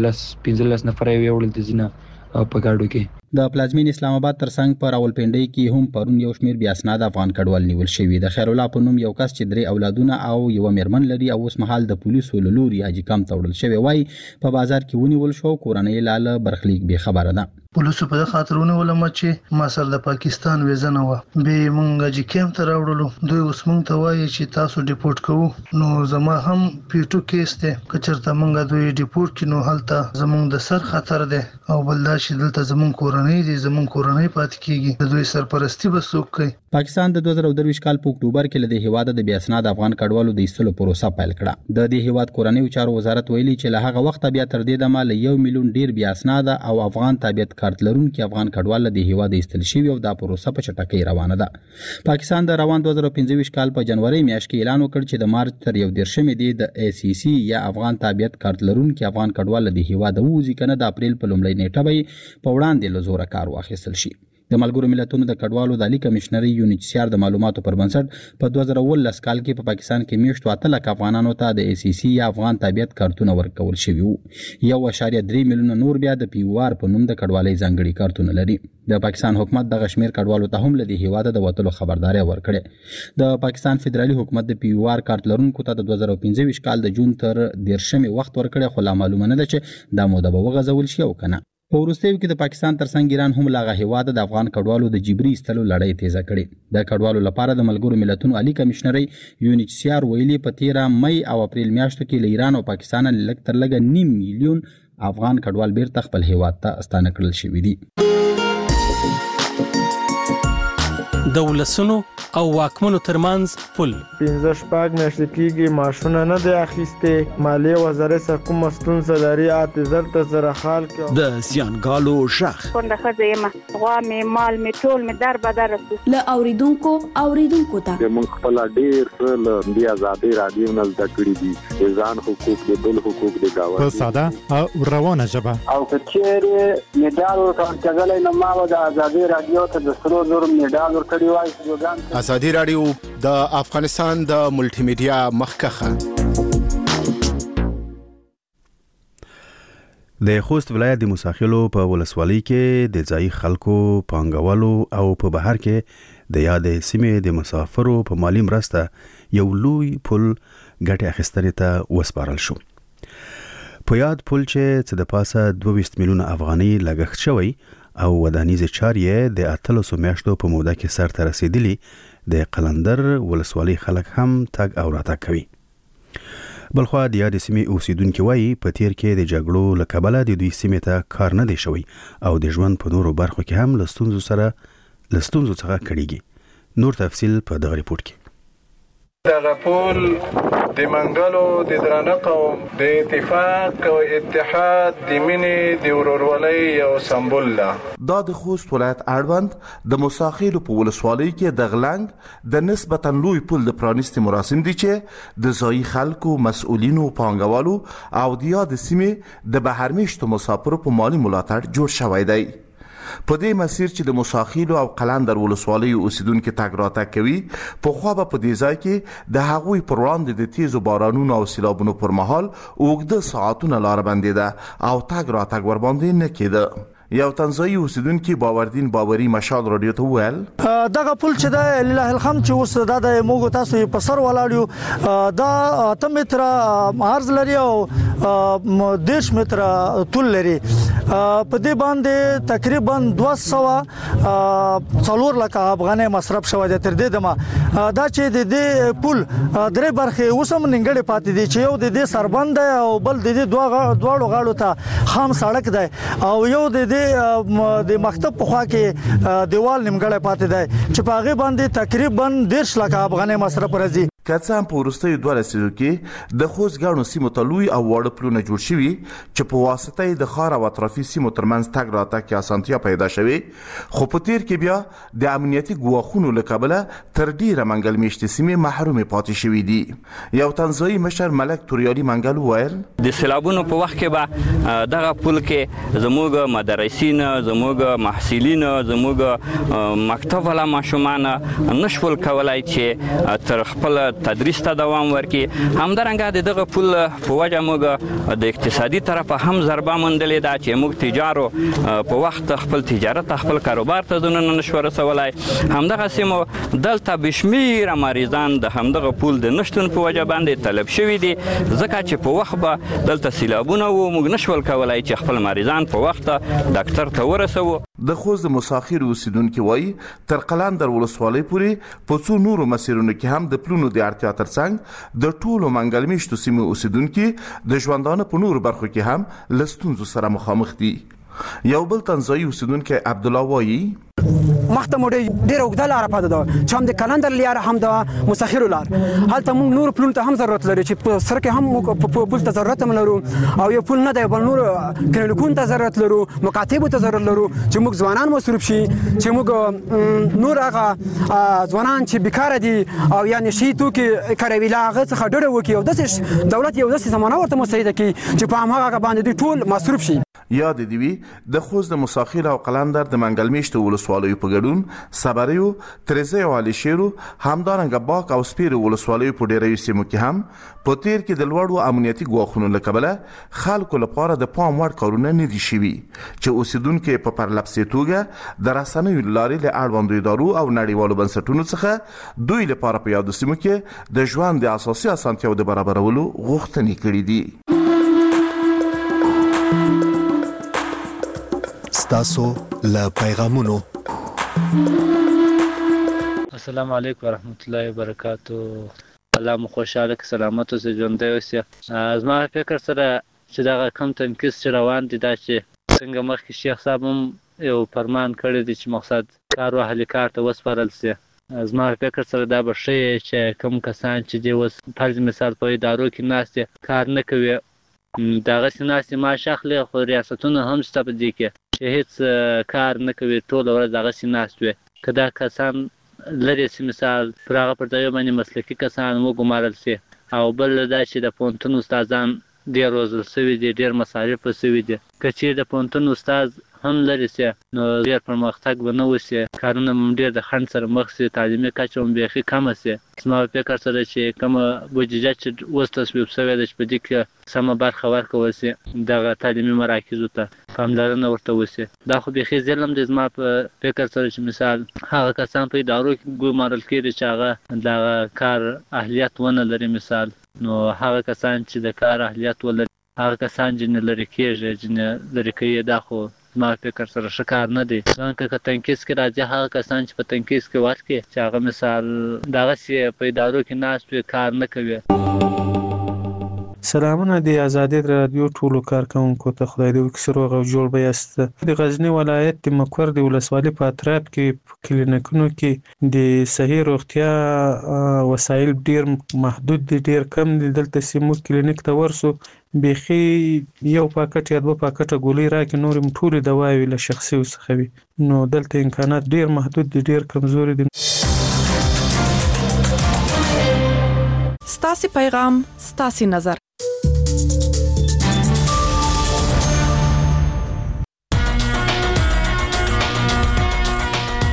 15 نفر یې وړل د ځینه په ګاډو کې. د پلازمین اسلام آباد ترڅنګ په راولپنډۍ کې هم پرون یو شمېر بیا اسناد افغان کډوال نیول شوي. د خیر الله په نوم یو کس چې 3 اولادونه او یو میرمن لري او اوس مهال د پولیسو له لوري حاجي کم ته وړل شوی وای، په بازار کې ونیول شو. کورنۍ لاله برخلیک به خبره ده. پولیسو په خاطرونه ولما چې ما سره د پاکستان ویزه نه و، به مونږ چې کیم ته راوړلو. دوی اوس مونږ ته وایي چې تاسو ډیپورت کوو. نو زما هم پیټو کیس ته کچرته مونږ دوی ډیپورت کینو، هلته زمونږ د سر خطر ده او بلدا چې دلته زمونږ کورنۍ دي، زمونږ کورنۍ پاتې کیږي. د دوی سرپرستی به څوک کوي؟ پاکستان د 2023 کال په اکتوبر کې له هیواد د بیا اسناد افغان کډوالو د ایستلو پروسه پیل کړه. د دې هیواد کورنیو چارو وزارت ویلي چې له هغه وخت بیا تر دې دمه له 1 میلیون ډیر بیا اسناد او افغان تابعیت کارت لرونکي افغان کډوال د هیواد ایستل شوی او دا پروسه په چټکۍ روانه ده. پاکستان د روان 2025 کال په جنوري میاشت کې اعلان وکړ چې د مارچ تر 1 دی د ACC یا افغان تابعیت کارت لرونکي افغان کډوال د هیواد ووزي کنه د اپریل په لومړۍ نیټه به په وړاندې له زوره کار واخیستل شي. د ملګرو ملتونو د کډوالو د عالی کمشنري UNHCR د معلوماتو پر بنسټ په 2019 کال کې په پاکستان کې میشتو 8 لک افغانانو ته د ACC یا افغان تابعیت کارتونه ورکول شوي وو. 1.3 میلیونه نور بیا د POR په نوم د کډوالۍ ځانګړي کارتونه لري. د پاکستان حکومت د غشمیر کډوالو ته هم له دې هیواده د وټلو خبرداري ورکړه. د پاکستان فدرالي حکومت د POR کارت لرونکو ته د 2015 کال د جون تر 13 وخت ورکړه، خو لا معلومه نه ده چې دا موده به وغځول شي او کنه. په وروستیو کې د پاکستان ترڅنګ ایران هم لاغه هیواد د افغان کډوالو د جبري ایستلو لړۍ تیزه کړې. د کډوالو لپاره د ملګرو ملتونو عالی کمشنري UNHCR ویلي په 13 مئی او اپریل میاشتو کې له ایران او پاکستان لږ تر لږه 9 میلیون افغان کډوال بیرته خپل هیواد ته استانه کړل شوي دي. د ولسونو او واکمنو ترمنځ پل 15 میاشتې کېږي ماشونه نه دی اخیستې. مالیې وزارت سره کومه ستونزه لري، اعتذار ته سره حال کې د زیانګالو ژغ پنده ښځه یم، غوا مې مال مې ټول مې در بدر له اوریدونکو ته موږ خپل ډېر څه له دې ازادي راډیو نه زده کړي دي، ځان حقوق د بل حقوق د گاونډي په ساده او روانه ژبه. او کچېره میډال ورکړل نو ما د ازادي راډیو ته د سرو زر میډال ورکړی وای. ازادي راډیو د افغانستان د ملټي میډیا مخکخه. د خوست ولایت د موساخیلو په ولسوالۍ کې د ځای خلکو پانګوالو او په بهر کې د یادې سیمې د مسافرو په مالی مرسته یو لوی پل ګټه اخیستنې ته وسپارل شو. په یاد پل چې د پاسه 22 میلیونه افغاني لګښت شوی او ودانیز چارې د 800 میاشتو په موده کې سر ته رسیدلی، د قلندر ولسوالۍ خلک هم تګ او راتګ کوي. بلخوا د یادې سیمې اوسیدونکي وایي په تیر کې د جګړو له کبله د دوی سیمې ته کار نه دی شوی او د ژوند په نورو برخو کې هم له ستونزو څخه کړيږي. نور تفصیل په دغه ریپورت کې. دغه پول د منګلو د درانه قوم د اتفاق او اتحاد د مینې د ورورولۍ یو سمبول ده. دا د خوست ولایت اړوند د موساخیلو په ولسوالۍ کې د غلنګ د نسبتا لوی پل د پرانیستي مراسم دي چې د ځایي خلکو، مسؤلینو، پانګوالو او د یاد سیمې د بهرمیشتو مسافرو په مالی ملاتړ جوړ شوی دی. په دې مسیر چې د موساخیلو او قلندر ولسوالۍ اوسیدونکو تګ راتګ کوي په خو به په دې ځای کې د هغوی پر وړاندې د تیزو بارانونو او سیلابونو پر مهال اوږده ساعتونه لار بندیده او تګ راتګ ور باندې نه کېده. یو تنزایی اوسیدونکو باوردین باوري مشال رادیو ته وویل دغه پل چې د لله الحمد چې اوس د موږ تاسو په سر ولاړو دا 8 متره عرض لري او 10 متره طول لري. په دې باندې تقریبا 200 لکه افغانۍ مصرف شوی دی. تر دې دمه دا چې د دې پل درې برخې اوسم ننګړې پاتې دي چې یو د دې سربند دی او بل د دې دواړو غاړو ته خام سړک دی او یو د مکتب په خوا کې دیوال نیمګړی پاتې دی چې په هغې باندې تقریبا 10 لکه افغانۍ مصرف راځي. که څه هم په وروستیو 2 لسیزو کې د خوست ګڼو سیمو ته لوی او واړه پلونه جوړ شوي چې په واسطه یې د ښار او اطرافي سیمو ترمنځ تګ راتګ کې اسانتیا پیدا شوې، خو په تیر کې بیا د امنیتي ګواښونو له کبله تر ډیره منګل میشتې سیمې محرومې پاتې شوې دي. یو تنزایی مشر ملک توریالي منګل وویل د سیلابونو په وخت کې به دغه پل کې زموږ مدرسین، زموږ محصلین، زموږ مکتب والا ماشومان نشول کولای چې تر خپل تدریس ته دوام ورکړي. همدارنګه دغه پل په وجه موږ د اقتصادي طرفه هم ضربه موندلې ده چې موږ تجارو په وخت خپل تجارت خپل کاروبار ته ځانونه نشو رسولای. همدغه سیمو دلته بشمیره مریضان د همدغه پل د نشتون په وجه باندې طلب شوي دي، ځکه چې په وخت به دلته سیلابونه و موږ نشول کولای چې خپل مریضان په وخت ډاکټر ته ورسوو. د خوست د مساخیر اوسیدونکو وایي تر قلندر ولسوالۍ پورې په څو نورو مسیرونو کې هم د پلونو د اړتیا ترڅنګ د ټولو منګل میشتو سیمو اوسیدونکو د ژوندانه په نورو برخو کې هم له ستونزو سره مخامخ دي. یو بل تنزایی اوسیدونکی عبدالله وایي مخته مو ډېره اوږده لاره پاتې ده چې هم د کلندر لار هم د مساخرو لار. هلته موږ نور پلونو ته هم ضرورت لري چې په سر کې هم موږ پل ته ضرورت هم لرو او یو پل نه دی بل نور کلینیکونو ته ضرورت لرو، مکاتبو ته ضرورت لرو چې موږ ځوانان مصروف شي، چې موږ نور هغه ځوانان چې بیکاره دي او یا نشي توکي کاروي له هغه څخه ډډه وکړي او داسې دولت یو داسې زمانه ورته مساعده کړي چې په هماغه باندې دوی ټول مصروف شي. یاد دی وی د خوست د مساخیر او قلندر د منګل میشتو ولسوالیو په ګډون صبریو، ترزه او علي شیرو، همدارنګه باک او سپیرو ولسوالیو په ډیرو سیمو کې هم په تیر کې د لوړو امنیتي ګواښونو له کبله خلکو لپاره د پام وړ کارونه نه دي شوي چې اوسیدونکو په پرلپسې توګه د رسنیو لارې له اړوندو ادارو او نړیوالو بنسټونو څخه دوی لپاره په یادو سیمو کې د ژوند د اساسي اسانتیاو د برابرولو غوښتنې کړې دي. تاسو له پیغامونو. السلام علیکم ورحمت الله وبرکاتو. الله مو خوشاله که سلامت اوسئ، ژوندی اوسئ. زما فکر سره چې دغه کم تنکیس چې روان دي دا چې څنګه مخکې شیخ صاحب هم یو فرمان کړی دی چې مقصد کار واهلي کار ته وسپارل سي. زما فکر سره دا به ښه چې کوم کسان چې دی اوس فرض مثال په ادارو کې ناست دي کار نه کوي دغسې ناستې معاش اخلي، خو ریاستونه هم شته په دې کې چې هیڅ کار نه کوي، ټوله ورځ دغسې ناست وي. که دا کسان لرې سي مثال پر هغه پر ځایو باندې مسلکي کسان وګمارل سي او بل دا چې د پوهنتون استادان ډېر روزل سوي دي، ډېر مصارف سوي دي. که چیرې د پوهنتون استاد هم لرې سي نو ډېر پرمختګ به نه وسي، کارونه هم ډېر د خنډ سره مخ سي، تعلیمي کچه هم بیخي کمه سي. زما فکر سره چې کومه بودیجه چې اوس تصویب سوې ده چې په دې کې سمه برخه ورکول سي، دغه تعلیمي مراکزو ته پاملرنه ورته وسي. دا خو بیخي ظلم دی زما په فکر سره چې مثال هغه کسان په ادارو کې ګمارل کېږي چې هغه دغه کار اهلیت ونه لري مثال، نو هغه کسان چې د کار اهلیت ولري هغه کسان جنې لرې کېږي، جنې لرې کوي. دا خو زما فکر سره ښه کار نه دی. ځکه که تنکیس کې راځي هغه کسان چې په تنکیس کې ورکړي چې هغه مثال دغسې په ادارو کې ناست وي کار نه کوي. سلامونه د آزادي رادیو ټولو کارکونکو ته، خدای دې وکړي روغ او جوړ به یاست. د غزنی ولایت د مکور د ولسوالۍ په اطراف کې په کلینیکونو کې د صحي روغتیا وسایل ډیر محدود دي، ډیر کم دي. دلته سیمو کلینیک ته ورسو بیخي یو پاکټ یا 2 پاکټه ګولۍ راکړي، نورې م ټولې دواوې له شخصي څخه وي. نو دلته امکانات ډیر محدود دي، ډیر کمزوري دي. ستاسو پیغام ستاسو نظر.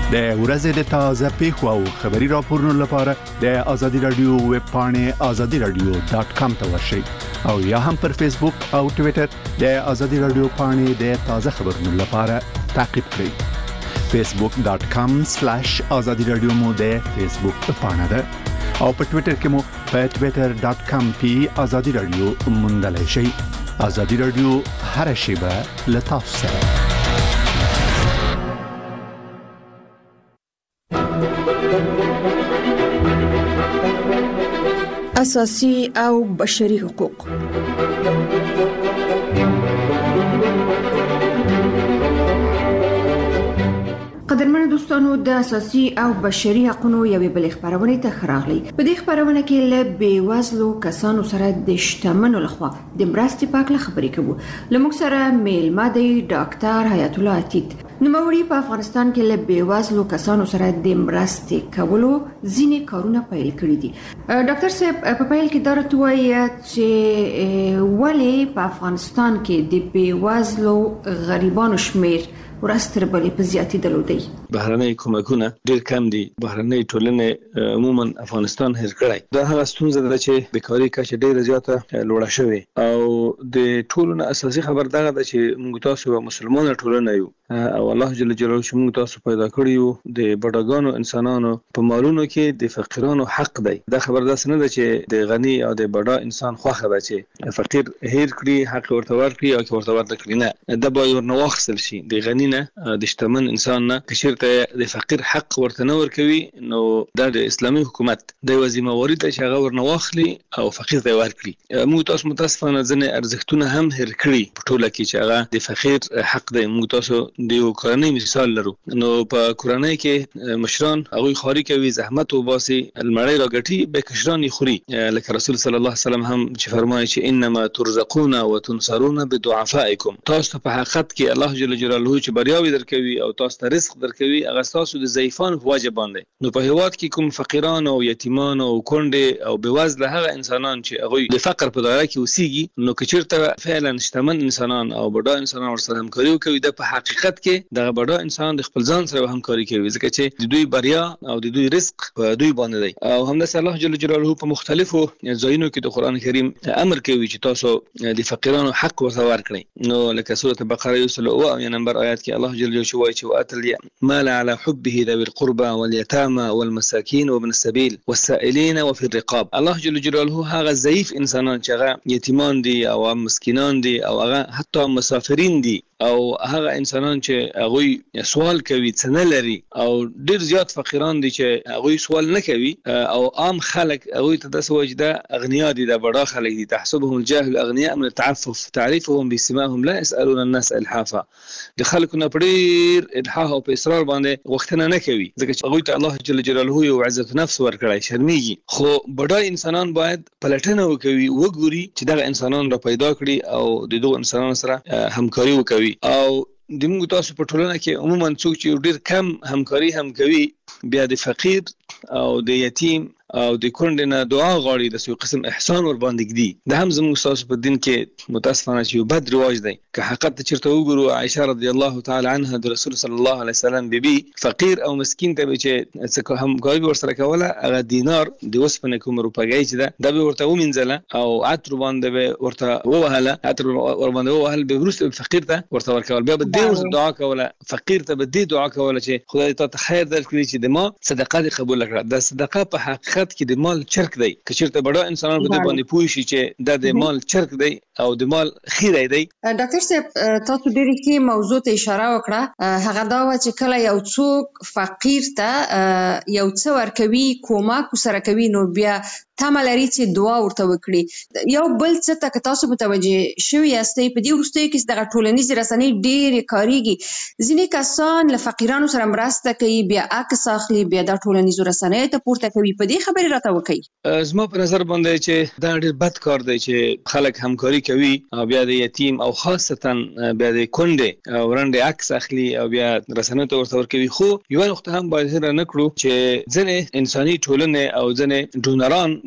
د ورځې د تازه پیښو او خبري راپورونو لپاره د آزادي رادیو ویب پاڼې azadiradio.com ته ورشئ او یا هم پر فیسبوک او ټوئیټر د آزادي رادیو پاڼې د تازه خبرونو لپاره تعقیب کړئ. facebook.com/azadiradio مو د فیسبوک پاڼه ده او په ټوئیټر کې مو په twitter.com/azadiradio موندلای شئ. آزادي رادیو هر شیبه له تاسو سره. اساسي او بشري حقوق. قدرمن دوستانو د اساسي او بشري حقوقو یوې بل خبرونه ته خراغلي. په دې خبرونه کې له بیوزلو کسانو سره د شتمنو لخوا د مرستې په اړه خبرې کوو. لموږ سره میلمه دی ډاکټر حیات الله عتیق. نوموړي په افغانستان کې له بیوزلو کسانو سره د مرستې کولو ځینې کارونه پیل کړي دي. ډاکټر صاحب په پیل کې دا راته وایي چې ولې په افغانستان کې د بیوزلو غریبانو شمیر ورستر بلې په زیاتېدلو دی. بهرنۍ کومکونه ډېر کم دي. بهرنۍ ټولنې عموما افغانستان هېر کړی. دا هغه ستونزه ده چې بیکاري کچه ډېره زیاته لوړه شوې او د ټولو نه اساسي خبر دغه ده چې موږ تاسو یو مسلمانه ټولنه یو او الله جل جلاله چې موږ تاسو پیدا کړی یو د بډاګانو انسانانو په مالونو کې د فقیرانو حق دی. دا خبر داسې نه ده چې د غني او د بډا انسان خوښه ده چې فقیر هېر کړي حق ورته ورکړي او ورته ورکړي. نه، دا باید ورنه واخیستل شي. د غني نه د شتمن انسان نه کشرته د فقیر حق ورته نه ورکوي نو دا د اسلامي حکومت د وظیفه واري ده چې هغه ورنه واخلي او فقیر ته ورکړي. موږ تاسو متاسفانه ځنې ارزښتونه هم هېر کړي په ټوله کې چې هغه د فقیر حق دی. موږ تاسو د یو کورنۍ مثال لرو. نو په کورنۍ کې مشران هغه خاري کوي، زحمت وباسي، المړی راګټي، به کشران یې خوري. لکه رسول صلی الله علیه وسلم هم چې فرمایي چې انما ترزقون وتنصرون بدعفائکم. تاسو په حقیقت کې الله جل جلاله چې بریاوي درکوي او تاسو ته رزق درکوي هغه تاسو د ضعیفانو په وجه باندې. نو په هیواد کې کوم فقیران او یتیمان او کونډې او بېوزله هغه انسانان چې هغه د فقر په دایره کې اوسېږي نو که چېرته فعلا شتمن انسانان او بډا انسانان ورسره همکاري وکوي د په حقیقت کې دغه بډا انسان د خپل ځان سره همکاري کوي ځکه چې د دوی بریا او د دوی رزق په دوی باندې دی. او همداسې الله جل جلاله په مختلفو ځایونو کې د قرآن کریم امر کوي چې تاسو د فقیرانو حق ورته ورکړئ. نو لکه سورة بقره 107 نمبر آیات کې الله جل جلاله وایي چې واتل مال على حبه ذوي القربى واليتامى والمساكين وابن السبيل والسائلين وفي الرقاب. الله جل جلاله هغه ضعیف انسانان چې هغه یتیمان دي او مسکینان دي او هغه حتی مسافرین دي او هغه انسانان چې هغه سوال کوي څه نه لري او ډیر زیات فقیران دي چې هغه سوال نه کوي او عام خلک هغه ته د سوجده اغنیا دي د بڑا خلک دي. تحسبهم الجاهل اغنياء من التعفف تعرفهم بسماهم لا يسالون الناس الحافا. د خلکو نه پډیر الحاح او په اصرار باندې وختونه نه کوي ځکه چې هغه ته الله جل جلاله یو عزت نفس ورکړی شرمېږي. خو بډا انسانان باید پلټنه وکوي وګوري چې دغه انسانان را پیدا کړي او د دوه انسانانو سره همکاري وکوي. او د موږ تاسو په ټولنه کې عموما څوک چې ډیر کم همکاري هم کوي بیا د فقیر او د یتیم او د کونډې نه دعا غواړي د یو قسم احسان ور باندې کړي. دا هم زموږ تاسو په دین کې متاسفانه چې یو بد رواج دی. که حقیقت چیرته وګورو عائشه رضی الله تعالی عنها د رسول صلی الله علیه وسلم بیبي فقیر او مسکین ته چې څه همکاري ورسره کوله هغه دینار د وسپنې کوم روپۍ چې دا به ورته ومنځله او عطر باندې به ورته ووهله عطر ور باندې ووهل به ورسته فقیر ته ورته ورکول. بیا به دې دعا کوله فقیر ته به دې دعا کوله چې خدای ته خیر درکړي چې د ما صدقه دې قبول کړه. دا صدقه په حقیقت کې د مال چرک دی. که چېرته بډا انسانان په دې باندې پوه شي چې دا د مال چرک دی او د مال خیره دی. ډاکټر صاحب تاسو ډېرې ښې موضوع ته اشاره وکړه. هغه دا و چې کله یو څوک فقیر ته یو څه ورکوي کومک سره کوي نو بیا تمه لري چې دعا ورته وکړي. یو بل څه ته که تاسو متوجه شوي یاستئ په دې وروستیو کې دغه ټولنیزې رسنۍ ډېرې کارېږي. ځینې کسان له فقیرانو سره مرسته کوي بیا عکس اخلي بیا دا ټولنیزو رسنیو ته پورته کوي. په دې خبرې راته وکړئ. زما په نظر باندې چې دا ډېر بد کار دی چې خلک همکاري کوي او بیا د یتیم او خاصتا بیا د کونډې او رنډې عکس اخلي او بیا رسنیو ته ورته ورکوي. خو یوه نقطه هم باید هېره نه کړو چې ځینې انساني ټولنې او ځینې ډونران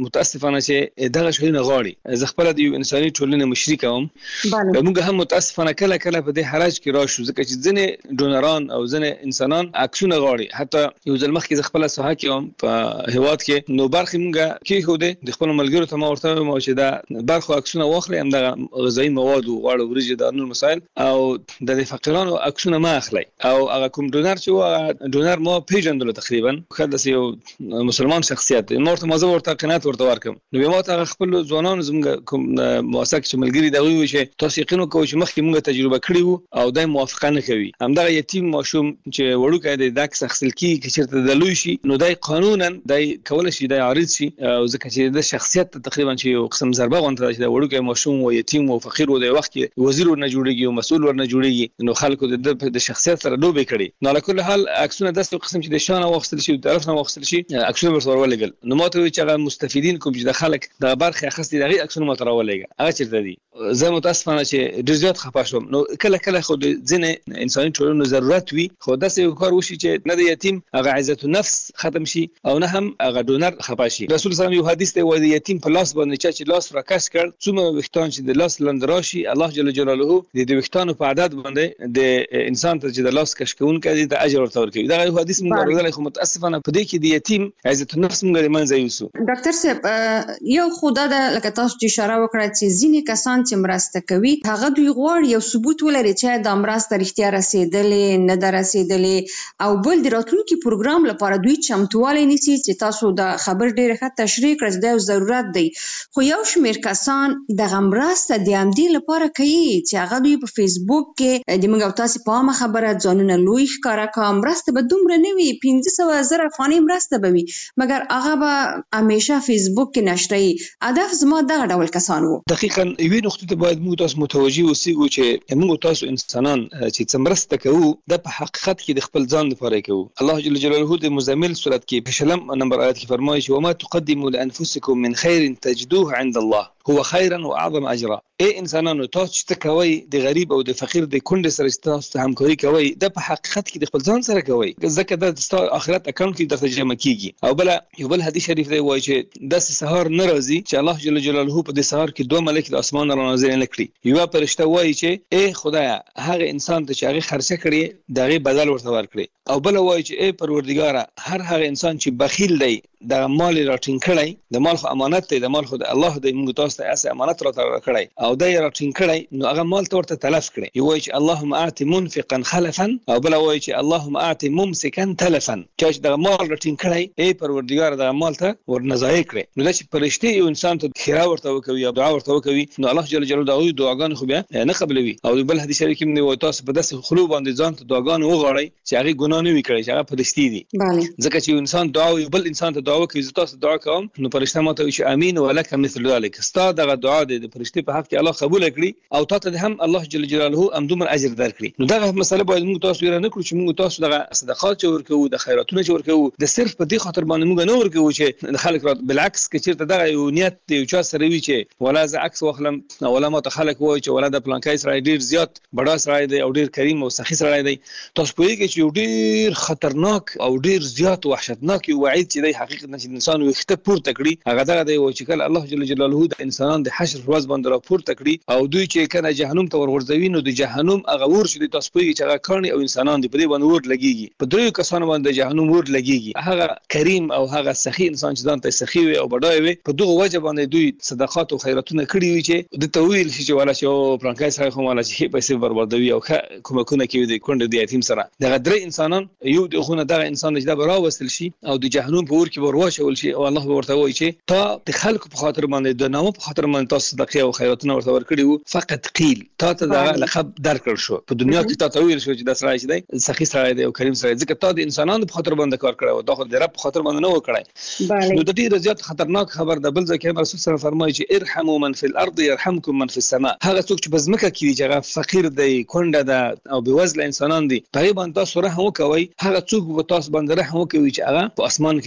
متاسفانه چې دغه شیونه غواړي. زه خپل د انساني ټولنې مشري کوم. موږ هم متاسفانه کله په دې حراج کې راشو ځکه چې ځنې ډونران او ځنې انسانان عکسونه غواړي. حتی یو ځل مخکې زه خپل ساحه کې هم په هیواد کې نو برخه موږ کې خو د خپل ملګرو ته ما ورته مو چې دا برخه عکسونه واخلي، هم د غذایی مواد او غواړو ورجې د نور مسائل او د فقیرانو عکسونه ما اخلي. او هغه کوم ډونر چې ډونر ما پیژندل تقریبا خدای یو مسلمان شخصیت مرته مازه ورته قناعت ورته ورکم. نو ما ته خپل ځوانان زموږ کوم موثق چې ملګری دا وی چې تاسو یقین وکړئ چې مخکې موږ تجربه کړې وو او دا موافقه نه کوي. همدغه یتیم ماشوم چې وړوکی د عکس اخیستل کیږي چې چیرته د لوی شي نو دای قانونا دای کول شي د عارض شي او ځکه چې د شخصیت تقریبا چې یو قسم ضربه غونډه چې د وړوکی ماشوم او یتیم او فقیر او د وخت کې وزیر ورنه جوړیږي او مسؤل ورنه جوړیږي نو خلکو د شخصیت سره دوبه کړي. نو علاوه حال عکسونه داسې قسم چې د شان واخستل شي او طرف نه واخستل شي عکسونه ورسره ولګل. نو ماته چې هغه مستفیدین کوم چې د خلک د برخه اخستې دغه عکسونه ماته راولېږي هغه چیرته دي. زه متاسفانه چې ډېر زیات خپه شوم. نو کله خو د ځینې انساني ټولنو ضرورت وي خو داسې یو کار وشي چې نه د یتیم هغه عزت النفس ختم شي او نه هم هغه ډونر خپه شي. رسول صلی الله علیه و یو حدیث دی وایي د یتیم په لاس باندې چې لاس راکش کړ څومره وختان چې د لاس لند راشي الله جل جلاله د وختانو په عدد باندې د انسان ته چې د لاس کش کوون کوي د اجر ورته ورکوي. دا یو حدیث موږ ورغلی خو متاسفانه په دې کې د یتیم عزت النفس موږ د منځ یوسو. ډاکټر صاحب یو خدای د لکه تاسو چې اشاره وکړه چې ځینې کسان چې مرسته کوي هغه دوی غواړي یو ثبوت ولري چې د مرسته رښتیا رسیدلې نه ده رسیدلې او بل د راتلونکي پروګرام لپاره دوی چمتووالی نیسي چې تاسو د خبر ډېر ښه تشریح کړئ دا ضرورت دی. خو یو شمېر کسان دغه مرسته د همدې لپاره کوي چې هغه دوی په فیسبوک کې د موږ او تاسو په عامه خبره ځانونه لوی ښکاره کړه مرسته به دومره نه وي 500,000 افغانۍ مرسته به وي مګر هغه به همیشه فیسبوک کې نشري. هدف زما دغه ډول کسان وو. دقیقاً یوې نقطې ته باید موږ تاسو متوجي اوسئ چې موږ تاسو انسانان چې مرسته کوو د په حقیقت کې د خپل ځان لپاره کوو. الله جل جلاله د مزمل سورت کې په شلم نمبر آیت کې فرمایي چې وما تقدموا لانفسکم من خیر تجدوه عند الله هو خيرا واعظم اجرا. اي انسانانو تاسو چې کوي د غریب او د فقیر د کونډې سره تاسو همکاري کوي د په حقیقت کې د خپل ځان سره کوي ځکه د آخرت اکاونټ کې درته جمع کیږي. او بل یو بل حدیث شریف دی وایي چې د سحر ناراضي چې الله جل جلاله په دې سحر کې دوه ملائکه د اسمان را نازل نکړي. یو فرشته وایي چې اي خدایا هغه انسان ته چې هغه خرچه کړي دغه بدل ورته ورکړي. او بل وایي چې اي پروردګار هغه انسان چې بخیل دی د مال راټینګ کړي د مال خو امانت دی د مال خو د الله د موږ تاسو ته اسه امانت را کړی او د راټینګ کړي نو هغه مال ته ورته تلف کړي. یو وایي چې اللهم اعط منفقا خلفا او بل وایي چې اللهم اعط ممسكا تلفا چې د مال راټینګ کړي ای پروردګار د مال ته ورنځای کړي. نو چې فرشتي یو انسان ته خیره ورته وکوي او دعا ورته وکوي نو الله جل جلاله دغه دعاګان خو بیا نه قبلوي. او بل حدیث شریف کې موږ تاسو په داسې خلو باندې ځان ته دعاګان وغواړي چې هغه ګناه نه وکړي چې هغه فرشتي دي. ځکه چې انسان دعا او بل انسان ته دعا کوي تاسو دعا کوم نو فرشته ماته وي چې امين ولک مثل ذلك ستا دغه دعا د فرشتي په حق کې الله قبول کړي او تاسو ته هم الله جل جلاله امدومر اجر درکړي. نو دغه مسله باید موږ تاسو یې نه کړو چې موږ تاسو دغه صدقات ورکو د خیراتونه ورکو د صرف په دې خاطر باندې موږ نه ورکو چې خلک بالعکس کې چیرته دغه یو نیت دی او چا سره وی چې ولا ز عکس واخلم ولا ما ته خلک وای چې ولا د پلانکای سره ډیر زیات بڑا سره دی او ډیر کریم او سخی سره دی. تاسو په کې چې ډیر خطرناک او ډیر زیات وحشتناک وعید چې د حقیقت نشي انسان وخته پورته کړي هغه دغه دی چې کله الله جل جلاله د انسانان د حشر ورځ باندې را پورته کړي او دوی چې کنه جهنم ته ورغورځوي نو د جهنم هغه ور شي د تاسو په چې هغه کړنی او انسانان دی په دې باندې ور لګيږي په دریو کسانو باندې جهنم ور لګيږي. هغه کریم او هغه سخی انسان چې ځان ته سخی وي او بډای وي په دغه وجه باندې دوی صدقات او خیراتونه کړی وي چې د تویل شي چې ولا چې پرانکای سره کوم ولا چې پیسې بربادوي او کومکونه کوي د کونډه د یتیم سره دغه درې انسانان یو دغه دغه انسان چې دا براوستل شي او د جهنم په ور کې ورواچول شي او الله ورته وایي چې تا د خلکو په خاطر باندې د نامو په خاطر باندې تاسو صدقه او خیراتونه ورته ورکړي وو فقط قیل تا ته دا لقب درکړ شو په دنیا کې تا تویل شو چې دا سره چې دی سخی سره دی او کریم سره ځکه تا د انسانانو په خاطر باندې کار کړو دا خو د رب په خاطر باندې نه وکړای. نو د دې زیات خطرناک خبر د بل ځکه رسول صلی الله علیه وسلم فرمایي چې ارحموا من فی الارض يرحمكم من فی السماء. هغه څوک چې بزمکه کې چې هغه فقیر دی کونډه ده او بوزله انسانان دي تقریبا تاسو رحم وکوي هغه څوک په تاسو باندې رحم وکوي چې هغه په اسمان کې دی چې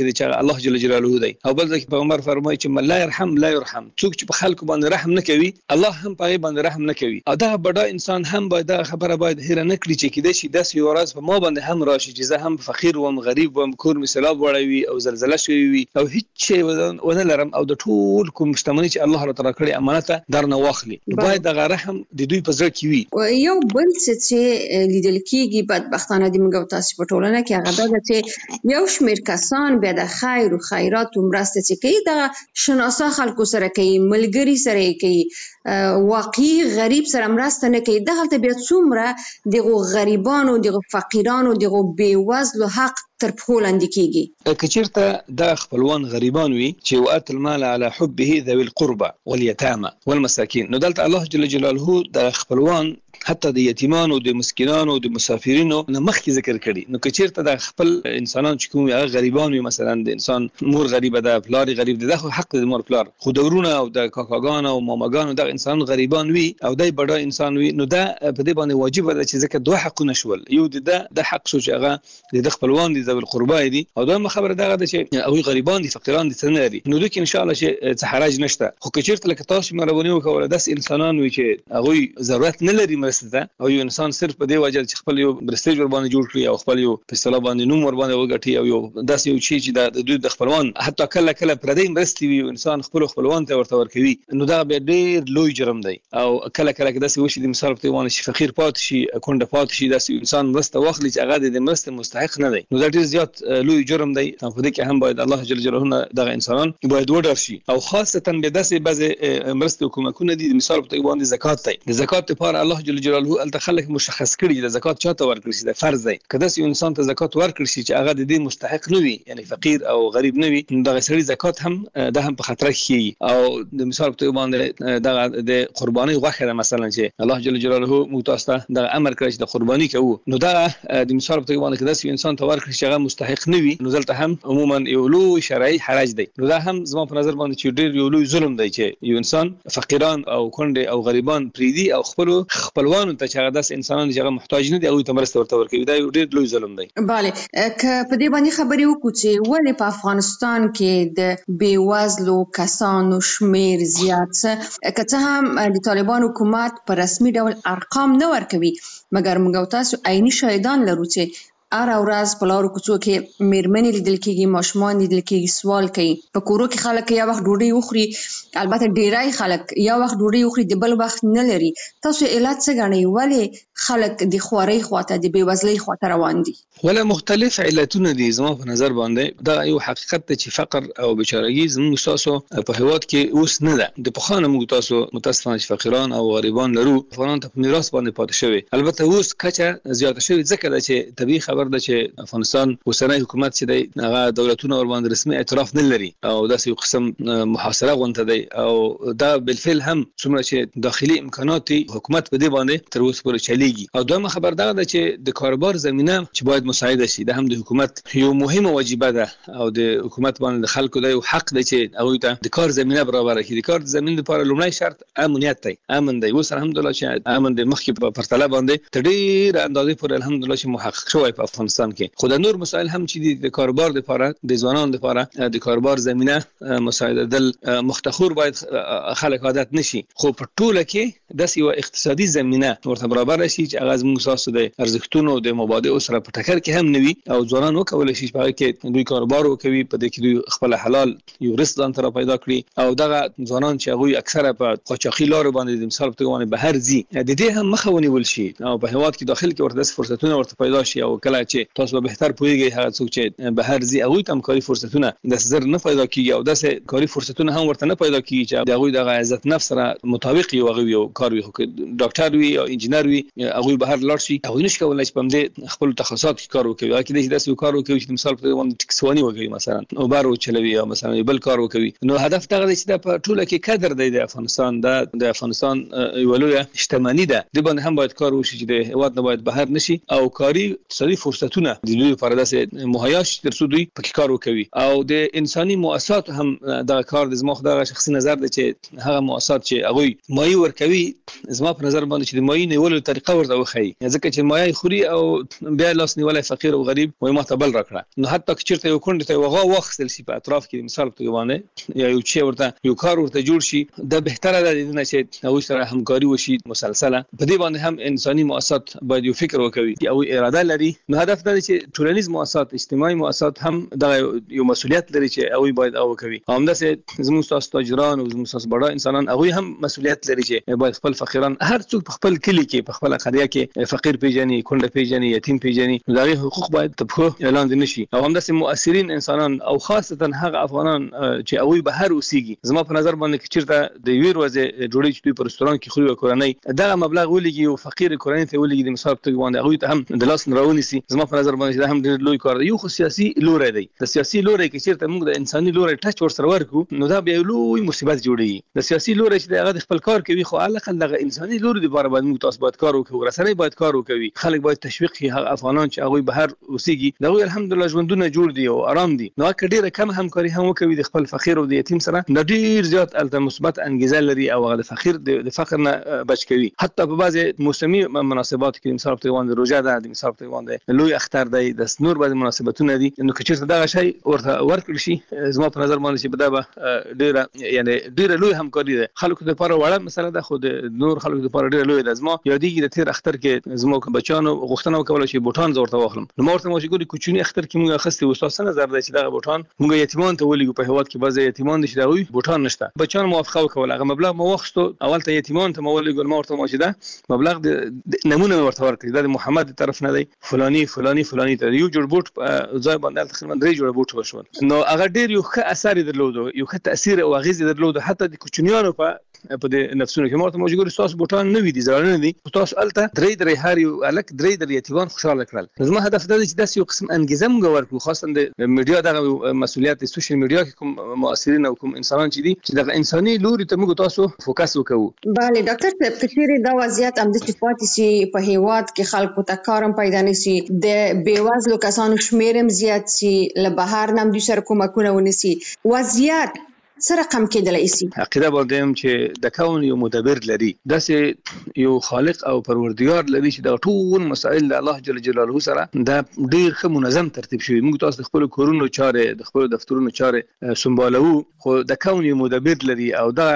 الله جل جلاله دی. او بل ځکه پیغمبر فرمایي چې من لا يرحم لا يرحم، څوک چې په خلکو باندې رحم نه کوي الله هم په باندې رحم نه کوي. او دا بډا انسان هم باید دا خبره باید هیر نه کړي چې کېدای شي داسې یو ورځ په ما باندې هم راشي چې زه هم فقیر وم، غریب وم، کور مې سیلاب وړی او زلزله شوی وي او هیڅ شی ونه لرم او د ټول کوم شتمنۍ چې الله راته راکړې امانت درنه واخلي. باید دغه رحم د دوی په زړه کې وي. یو بل څه چې لیدل کېږي بدبختانه د موږ تاسو په ټولنه کې هغه دا چې یو شمېر کسان بیا د خیر او خیرات او مرسته چې کوي د شناسا خلکو سره کوي، ملګري سره کوي، واقعي غریب سره مرسته نه کوي. دغلته بیا څومره دغه غریبانو دغه فقیرانو دغه بیوزلو حق تر پښو لاندې کیږي. که چېرته د خپلوان غریبان وي چې وآت المال على حبه ذوي القربى واليتامى والمساكين، نو دلته الله جل جلاله د خپلوان حتی د یتیمانو د مسکینانو د مسافرینو نه مخکې ذکر کړي. نو که چېرته د خپل انسانان چې کوم هغه غریبان وي، مثلا د انسان مور غریبه ده، پلار غریب ده، خو حق د مور پلار، خو د ورونه او د کاکاګانو او ماماګانو د انسان غریبان وي او دای بډا انسان وي، نو دا په دې باندې واجب ده چې ځکه دوه حقونه شول. یو د حق شو چې هغه د خپلوان دي ذوي القربى دي، او دویمه خبره دغه ده چې هغوی غریبان دي فقیران دي څه نه لري. نو دوی کې ان شاء الله چې څه حرج نشته. خو که چېرته لکه تاسو مهرباني وکړه داسې انسانان وي چې هغوی ضرورت نه لري مرسته ته، او یو انسان صرف په دې وجه چې خپل یو برستیج ور باندې جوړ کړي او خپل یو په اصطلاح باندې نوم ور باندې وګټي او یو داسې یو شی چې د دوی د خپلوان حتی کله پردی مرستې وي انسان خپل خپلوان ته ورته ورکوي، نو دا به ډېر لوی جرم دی. او کله داسې وشي د مثال په توګه چې فقیر پاتې شي، کونډه پاتې شي، داسې انسان مرسته واخلي چې هغه د مرستې مستحق نه دی، نو دا ډېر زیات لوی جرم دی. په دې کې هم باید الله جل جلاله دغه انسانان باید وډار شي. او خاصتا به داسې بعضې مرستې او کومکونه دي د مثال په توګه باندې زکات دی. د زکات لپاره الله جل جلاله الته خلک مشخص کړي د زکات چاته ورکړي شي، د فرض دی. که داسې انسان ته زکات ورکړي شي چې هغه د دې مستحق نه وي، یعنی فقیر او غریب نه وي، نو دغه سړي زکات هم په خطر کې. او د مثال په توګه باندې دغه د قرباني غوښه مثلا چې الله جل جلاله موږ تاسو ته د امر کړی چې د قرباني کوو، نو دا د مثال په توګه باندې که داسې انسان ته ورکړي چې هغه مستحق نه وي، نو دلته هم عموما یو لوی شرعي حرج دی. نو دا هم زما په نظر باندې چې ډېر یو لوی ظلم دی چې یو انسان فقیران او کونډې او غریبان پریدي او خپلوانو ته چې هغه داسې انسانان چې هغه محتاج نه دي هغوی ته مرسته ورته ورکوي. دا یو ډېر لوی ظلم دی. بله، که په دې باندې خبرې وکړو چې ولې په افغانستان کې د بېوزلو کسانو شمېر زیات څه، که څه هم د طالبان حکومت په رسمي ډول ارقام نه ورکوي، مګر موږ او تاسو عیني شاهدان لرو چې هر ورځ په لارو کوڅو کې میرمنې لیدل کېږي، ماشومان لیدل کېږي، سوال کوي. په کورو کې خلک یو وخت ډوډۍ وخوري، البته ډیری خلک یو وخت ډوډۍ وخوري د بل وخت نه لري. تاسو علت څه ګڼئ ولې خلک د خوارۍ خواته د بېوزلۍ خواته روان دي؟ ولا مختلف علتونه دي زما په نظر باندې. دا یو حقیقت دی چې فقر او بیچارهګي زموږ تاسو په هیواد کې اوس نه ده. د پخوانه موږ تاسو متاسفانه چې فقیران او غریبان لرو، افغانان ته په میراث باندې پاتې شوی. البته اوس کچه زیاته شوی ځکه ده چې طبیعي خبر ده چې افغانستان اوسنی حکومت چې دی هغه دولتونه ور باندې رسمي اعتراف نه لري او داسې یو قسم محاصره غونته دی. او دا بالفعل هم څومره چې داخلي امکانات حکومت په دې باندې تر اوسه پورې چلیږي. او دویمه خبر دا ده چې د کاروبار زمینه چې باید مساعده شي، دا هم د حکومت یو مهمه وجیبه ده او د حکومت باندې د خلکو د یو حق دی چې هغوی ته د کار زمینه برابره کړي. د کار زمینه لپاره لومړی شرط امنیت دی. امن دی. اوس الحمدلله چې امن د مخکې په پرتله باندې تر ډېره اندازې پورې الحمدلله چې محقق شوی په افغانستان کې. خو د نور مسایل هم چې د کاروبار لپاره د ځوانانو لپاره د کاروبار زمینه مساعده دل مختخور باید خلک عادت نشي. خو په ټوله کې داسې یو اقتصادي زمینه ورته برابر شي چې هغه زموږ اساس د ارزښتونو د مبادئو سره په ټکر کې هم نه وي او ځوانان وکولی شي چې هغه کې دوی کاروبار وکوي، په دې کې دوی خپل حلال یو رزق ځان ته پیدا کړي. او دغه ځوانان چې هغوی اکثره په قاچاقي لارو باندې د مثال په توګه باندې بهر ځي، د دې هم مخه ونیول شي او په هیواد کې داخل کې ورته داسې فرصتونه ورته پیدا شي. او کله چې تاسو به بهتر پوهیږئ هغه څوک چې بهر ځي هغوی ته هم کاري فرصتونه داسې زر نه پیدا کېږي او داسې کاري فرصتونه هم ورته نه پیدا کېږي چې د هغوی دغه عزت نفس سره مطابق یو هغوی یو کار وي. خو ډاکټر وي او انجینر وي هغوی بهر لاړ شي، هغوی نشي کولی چې په همدې خپلو تخصصاتو کې کار وکوي. هغه کېدای شي داسې یو کار وکوي چې مثال په توګه باندې ټکسواني وکوي، مثلا اوبر وچلوي یا مثلا بل کار وکوي. نو هدف دغه دی چې دا په ټوله کې قدر دی د افغانستان، د افغانستان یوه لویه شتمني ده. دې باندې هم باید کار وشي چې د هېواد نه باید بهر نشي او کاري اقتصادي فرصتونه د دوی لپاره داسې مهیا شي ترڅو دوی پکې کار وکوي او د انساني مؤسسات هم دا کار د زما خدای شخصي نظر دی چې هغه مؤسسات چې هغه مایي ورکوي زما په نظر باندې چې د مایي نیولو طریقه ورته وخی ځکه چې مایي خوري او بیا لاس نیولای فقیر او غریب وای ما ته بل راکړه نو حتی چې چیرته یو کونډه ته وغه وخت سي په اطراف کې مثال په توګه یا یو چې ورته یو کار ورته جوړ شي د بهتره ده چې هغه سره همکاري وشي مسلسله په دې باندې هم انساني مؤسسات باید یو فکر وکړي او اراده لري نو هدف دا دی چې ټولنیز مؤسسات اجتماعي مؤسسات هم د یو مسؤلیت لري چې هغه باید او کوي همداسې زموږ تاسو تاجران او زموږ تاسو بڑا انسانان هغه هم مسؤلیت لري چې باید خپل فقیران هر څوک په خپل کلی کې په خپل قريه کې فقیر پیژني کونډه پیژني یتیم پیژني دغه حقوق باید په اعلان دي نشي او همداسې مؤثرین انسانان او خاصه هغه افغانان چې هغه بهر اوسېږي زما په نظر باندې چې چیرته د ویر وځي جوړی چې په رستوران کې خوري کورنۍ دغه مبلغ ولګي او فقیر کورنۍ ته ولګي د مثال په توګه باندې هغه ته هم د لاس راونی سي زما په نظر باندې دا هم ډېر لوی کار دی یو خو سیاسي لوري دی د سیاسي لوري کې چیرته موږ د انساني لوري ټچ ور سره ورکو نو دا بیا لوی مصیبت جوړي د سیاسي لوري چې هغه خپل کار کوي خو الاقل دغه انساني لوري د بار باندې موږ تاسو باید کار وکړو رسنۍ باید کار وکړي خلک باید تشویق کړي هغه افغانان چې هغه بهر اوسېږي دغه الحمدلله ژوندونه جوړ دي او آرام دي نو کډیره کم همکاري هم وکوي د خپل فقیر او د یتیم سره د ډیر زیات الته مثبت انګیزه لري او هغه د فقیر د فقر نه بچ کوي حتی په بعضي موسمي مناسبات کې مثال په توګه روزه ده د مثال په توګه لوی اختر دی د نور بعضي مناسبتونه دي نو که چیرته دغه شی ورته ورکړل شي زما په نظر باندې چې بده ډیره یعنی ډیره لوی همکاري ده خلکو لپاره وړه مسله ده خو د نور خلکو لپاره ډیره لوی ده زما یادېږي د تیر اختر کې زما بچانو غوښتنه وکوله چې بوټان زورته واخلم نو مورته مو چې ګوري کوچنی اختر کې موږ اخستې استاد نظر دی چې دغه بوټان موږ یتیمان ته ولګو په هواد کې بعضي یتیمان دي چې دغه بوټان نشته بچان موافقه وکوله هغه مبلغ مو واخستو اول ته یتیمان ته مو ولګو مورته مو چې دا مبلغ د نمونه ورته ورکړي د محمد طرف نه دی فلانی ته یو جوړ بوټ ځای باندې تقریبا 3 جوړ بوټ وشول نو هغه ډیر یو ښه اثر درلود یو ښه تاثیر او اغیز درلود حتی د کوچنیانو په د نفسونو کې مورته موجود تاسو بوټان نه وي دي ځړنه دي تاسو الته درې هر یو الک درې یتیمان خوشاله کړل زما هدف دا دی چې داسې یو قسم انګیزه موږ ورکړو خاصه د میډیا دغه مسؤلیت د سوشل میډیا کې کوم مؤثرین او کوم انسانان چې دي چې دغه انساني لوري ته موږ تاسو فوکس وکړو bale ډاکټر صاحب کثیر دا وضعیت هم د صفات سي په هیواد کې خلکو ته کارم پیدا نشي د بیوازلو کسانو شمیرم زیات سي له بهر نم د سر کومکونه ونسي وضعیت سره رقم کېدلای شي عقیده باندې چې د کون یو مدبر لري داسې یو خالق او پروردگار لري چې د ټول مسائل د الله جل جلاله سره د ډیر ښه منظم ترتیب شوی موږ تاسو د خپل کورونو چارې د خپل دفترونو چارې سمبالو خو د کون یو مدبر لري او دا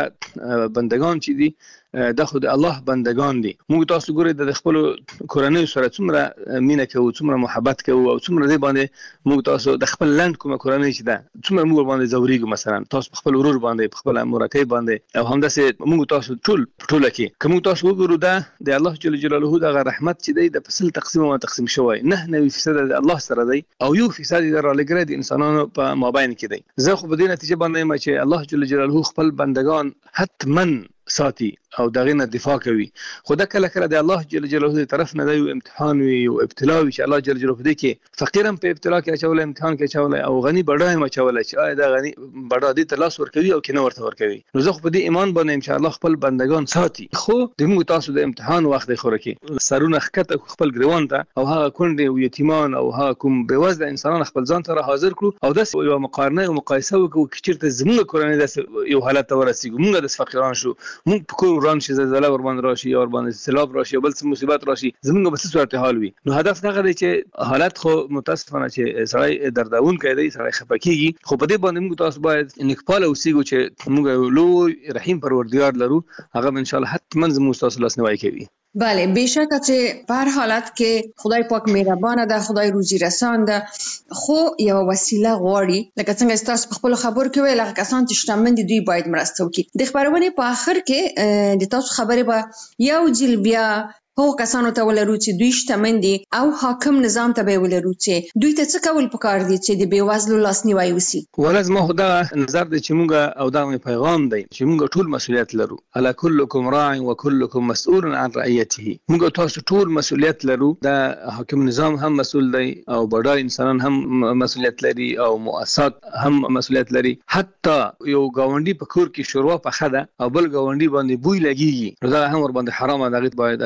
بندگان چې دي د خود الله بندگان دي موږ تاسو ګورئ د خپل کورنۍ سره څومره مینه کوو څومره محبت کوو او څومره دې باندې موږ تاسو د خپل لاند کومه کورنۍ چې ده څومره موږ باندې زوريګو مثلا تاسو خپل ورور باندې خپل مرکه باندې او همداسې موږ تاسو ټول کې کوم تاسو وګورو دا د الله جل جلاله د رحمت چې دی د فصل تقسیم شوی 9% د الله سره دی او 1% د رالګره د انسانانو په مابین کې دی زه خو په دې نتیجه باندې چې الله جل جلاله خپل بندگان حتمن ساتي او دغه نه دفاع کوي خو دا کله د الله جل جلاله طرف نه دی امتحان وي او ابتلا وي چې الله جل جلاله دې کې فقیرم په ابتلا کې اچول امتحان کې اچول او غني بډای ما اچول چې دا غني بډا دې تلاش ور کوي او کینه ورته ور کوي نو زه خو په دې ایمان باندې ان شاء الله خپل بندگان ساتي خو د موږ تاسو د امتحان وخت خو راکې سرونه خکته خپل ګریوان ته او هغه کونډې او یتیمان او هغه کوم بېوزله انسانان خپل ځان ته حاضر کړو او د یو مقارنه او مقایسه وکړو چې چیرته زموږ کورنۍ د یو حالت ته ورسېږو موږ د فقیران شو موږ په کور وران شي زلزلہ ور باندې راشي او ور باندې سیلاب راشي بل څه مصیبت راشي زموږ به څه صورت حال وي نو هدف دا دی چې حالت خو متاسفانه چې سړی درداون کوي سړی خپکیږي خو په دې باندې موږ تاسو باید نکپاله اوسېږو چې موږ لوی رحیم پروردگار لرو هغه ان شاء الله حتما زموږ تاسو لاس نیوي کوي بله بشکه چې په هر حالت کې خدای پاک مهربانه ده خدای روزي رسان ده خو یو وسیله غواړي لکه څنګه تاسو په خپل خبر کې ویل هغه کسان چې شتمن دي دوی باید مرسته وکړي د خبرونه په اخر کې د تاسو خبره به یو جل بیا هو کسانو ته ولرو چې دوی شتمن دي او حاکم نظام ته به ولرو چې دوی ته څه کول پکار دي چې د بیوازلو لاسنیوي وسی ولازم خدا نظر دي چې موږ او دا پیغام دی چې موږ ټول مسؤلیت لرو الا كلكم راع وكلكم مسؤول عن رعيته موږ تاسو ټول مسؤلیت لرو دا حاکم نظام هم مسؤل دی او بډای انسانان هم مسؤلیت لري او مؤسسات هم مسؤلیت لري حتی یو گاونډي په کور کې شروع په خده او بل گاونډي باندې بوی لګيږي دا هم ور باندې حرامه دغه باید گاونډي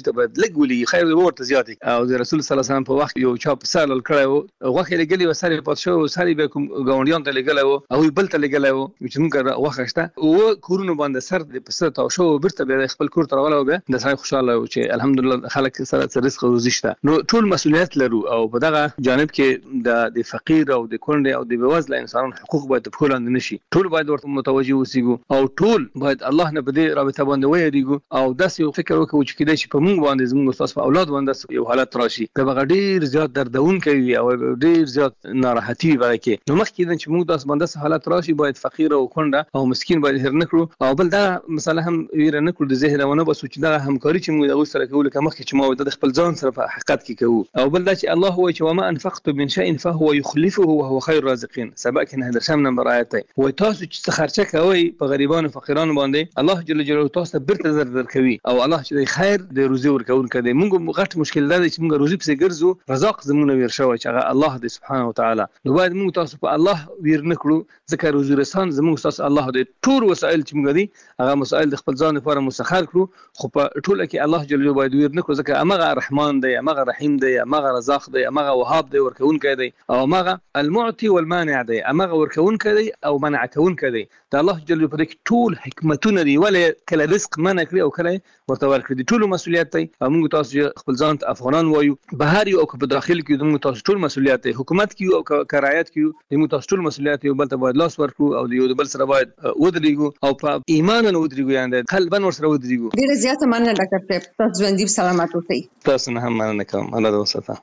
ته باید لږ ولي خیر دی ورته زیات او د رسول صلی الله علیه وسلم په وخت یو چا په سال کړو غوخه لګلی و ساري پات شو ساري به کوم غونډیان ته لګلو او بل ته لګلو چې موږ وخه شته او کورونو باندې سر د پسته تاو شو برته به خپل کور تر ولاو به د سړي خوشاله او چې الحمدلله خلک سره رزق او روزي شته نو ټول مسؤلیت لرو او په دغه جانب کې د فقیر او د کونډې او د بېوزله انسانانو حقوق باید په لاندې نشي ټول باید ورته متوجي اوسېږو او ټول باید الله نه بده رابطه باندې ويریږو او داسې یو فکر وکړو چې کله چې په موږ باندې زموږ استاد په اولاد باندې یو حالت راشي دا ډیر زیات دردون کوي او ډیر زیات ناراحتي ورکه نو مخکې چې موږ داس باندې حالت راشي باید فقیر او کونډه او مسکین باید هر نکړو او بل دا مثلا هم ویره نکړو د ذهنونه بس چې دا همکاري چې موږ د سره کول کوم چې ما د خپل ځان سره په حقیقت کې کوو او بل دا چې الله هو چې وما انفقت من شيء فهو يخلفه وهو خير الرازقين سبق نه درشم نمبر آیت وي تاسو چې خرچه کوي په غریبانو فقیرانو باندې الله جل جلاله تاسو برته زر کوي او الله چې خیر د روزي ورکون کړي موږ غټ مشکل دی چې موږ روزي په ګرځو رزاق زمونه وير شوی چې الله دې سبحانه وتعالى نو باید موږ تاسو په الله وير نکړو ځکه روزي رسان زموږ تاسو الله دې ټول وسایل چې موږ دي هغه مسائل د خپل ځان لپاره مسخر کړو خو په ټوله کې الله جل جلاله باید وير نکړو ځکه امغه رحمان دی امغه رحیم دی امغه رزاق دی امغه وهاب دی ورکون کړي او امغه المعطي والمانع دی امغه ورکون کړي او منع کون کړي دا الله جل جلاله په دې ټول حکمتونه دی ولې کله رزق منع کړی او کله ورته ورکړي ټول مسؤلیت دی موږ تاسو خپل ځان افغانان وایو بهر یو او په داخل کې موږ تاسو ټول مسؤلیت دی حکومت کې او کرایت کې موږ تاسو ټول مسؤلیت یو بل ته باید لاس ورکړو او یو بل سره باید ودرېږو او په ایمان نه ودرېږو یعنی قلبا ور سره ودرېږو ډیره زیاته مننه ډاکټر صاحب تاسو ژوندۍ سلامات اوسئ تاسو نه هم مننه کوم الله دې وساته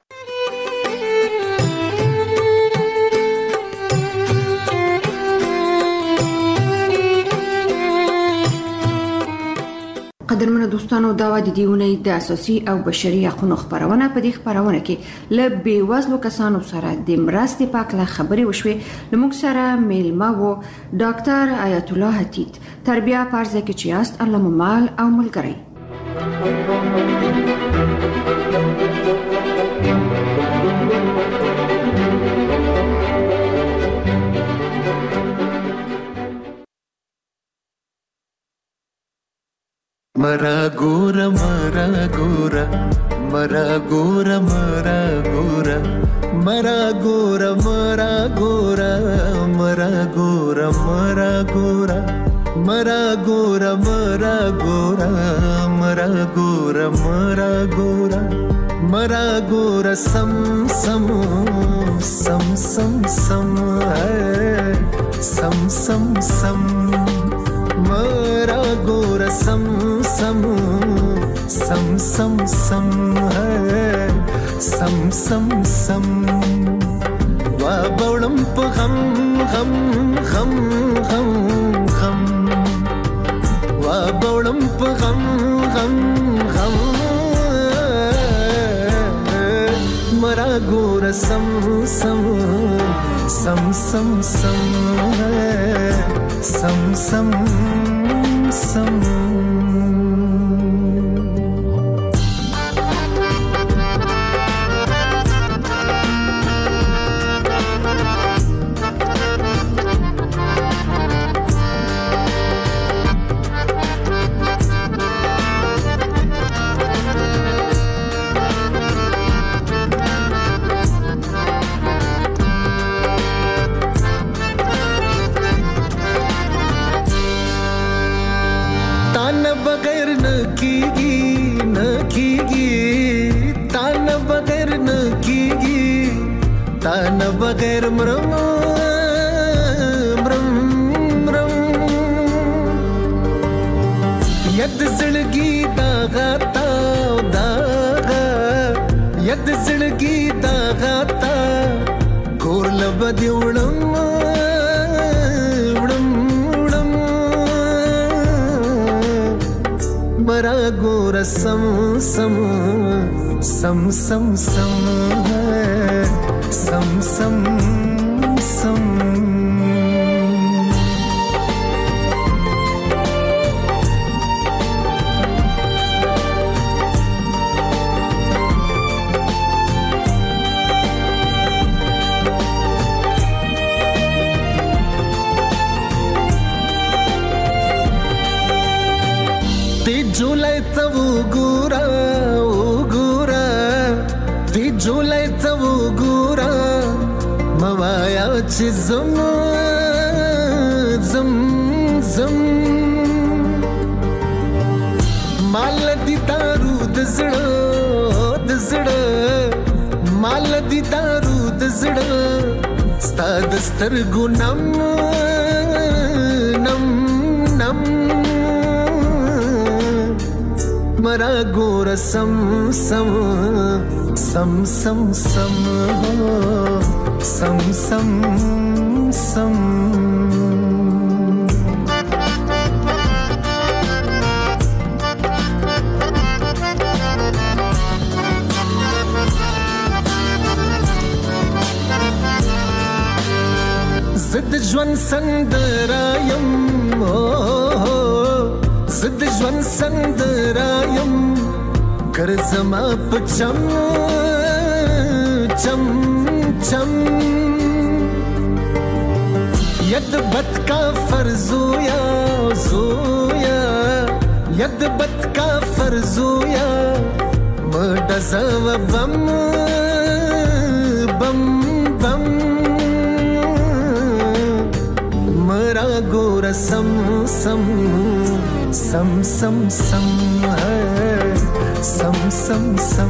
قدرمنو دوستانو دا د دیونی د اساسي او بشري حقوقو خبرونه په دې خبرونه کې ل بیوزلو کسانو سره د مرستې پاکله خبري وشوي لموږ سره میلمه وو ډاکټر آیت الله حتیت تربیه پارزه کې چیاست الله مال او ملګری मरा गोरा मरा गोरा मरा गोरा मरा गोरा मरा गोरा मरा गोरा मरा गोरा मरा गोरा मरा गोरा मरा गोरा मरा गोरा मरा गोरा मरा गोरा सम सम सम सम सम है सम सम सम मरा गोरा सम सम सम सम सम है सम सम सम वा बौड़म प गम गम गम गम गम वा बौड़म प गम गम गम मरा गोरा सम सम सम सम सम है सम सम सम तान बगैर मरम मरम मरम यद जिंदगी दागा ताव दागा यद जिंदगी दागा ता गोर लबदी उड़म उड़म उड़म मरा गोर सम सम सम सम सम है सम सम सम ते जुलाई तब गोरा چې زم زم زم مال دي دارو د زړه مال دي دارو د زړه ستا د سترګو نم نم نم مرا ګور سم سم سم سم سم سم سم سم زد ژوند سندرایم زد ژوند سندرایم کرزما پچم چم چم ید بد کا فرزویا زویا ید بد کا فرزویا مدزو بم بم بم مرا گور سم سم سم سم سم سم سم سم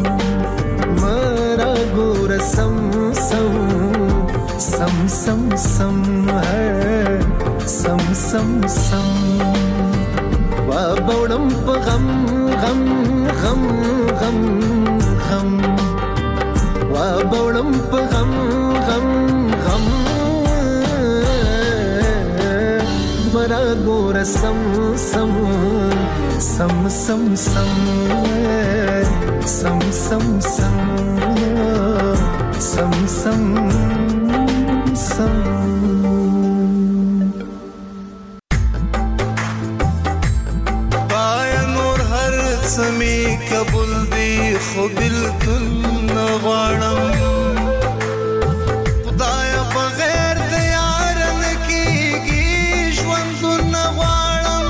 مرا گور سم سم سم سم سم سم سم سم وا بوڑم غم غم غم غم غم وا بوڑم غم غم غم مرا گور سم سم سم سم سم سم سم سم سم سم سم پای نور هر سمی قبول دی خو بالکل نغواړم خدای بغیر د یار نه کیږي ژوند نغواړم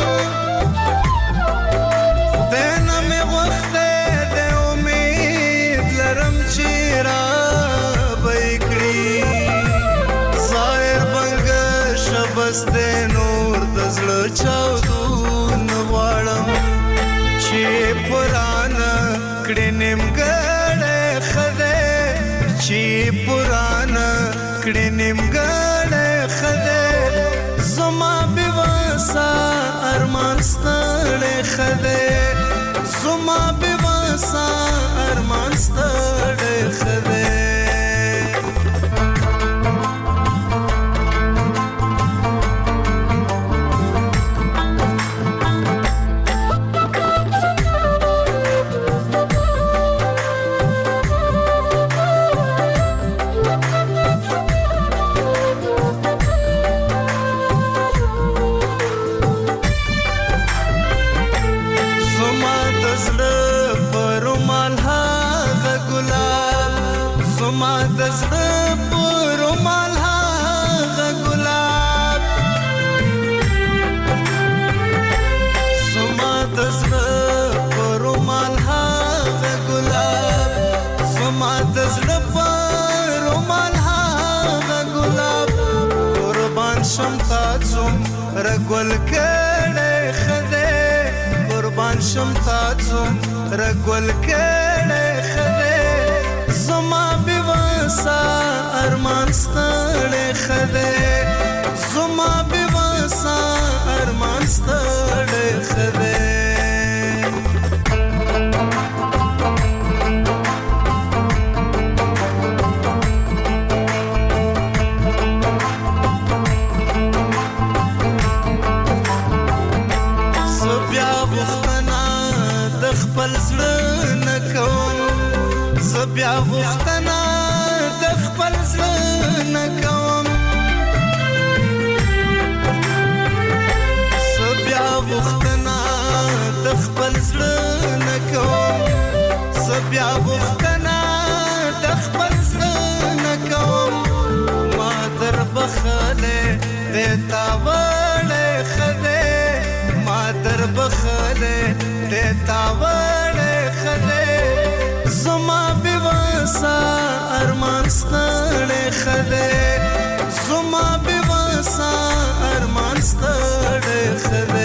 خدای نه مې غوښته د امید لرم چې را به کړي ظاهر بنګه شبس د نور د زړه چاودون غواړم چې پرانه کړي نیمګړی ښه چې پرانه کړي نیمګړی ښه دی زما بېوسه ارمان ستړی ښه دی زما بېوسه ارمان ستړی ښه دی رګول کړه خده قربان شم تاسو رګول کړه خده زما بېوسه ارمان ستړی خده زما بېوسه ارمان ستړی خده بیا غوښتنه د خپل زړه نه کوم زه بیا غوښتنه د خپل زړه نه کوم زه بیا غوښتنه د خپل زړه نه کوم ما در بخلې د تا وړې ښه دی ما در بخلې د تا وړې ښه دی زما بېوسه ارمان ستړی ښه دی سا ارمان ستړی خلک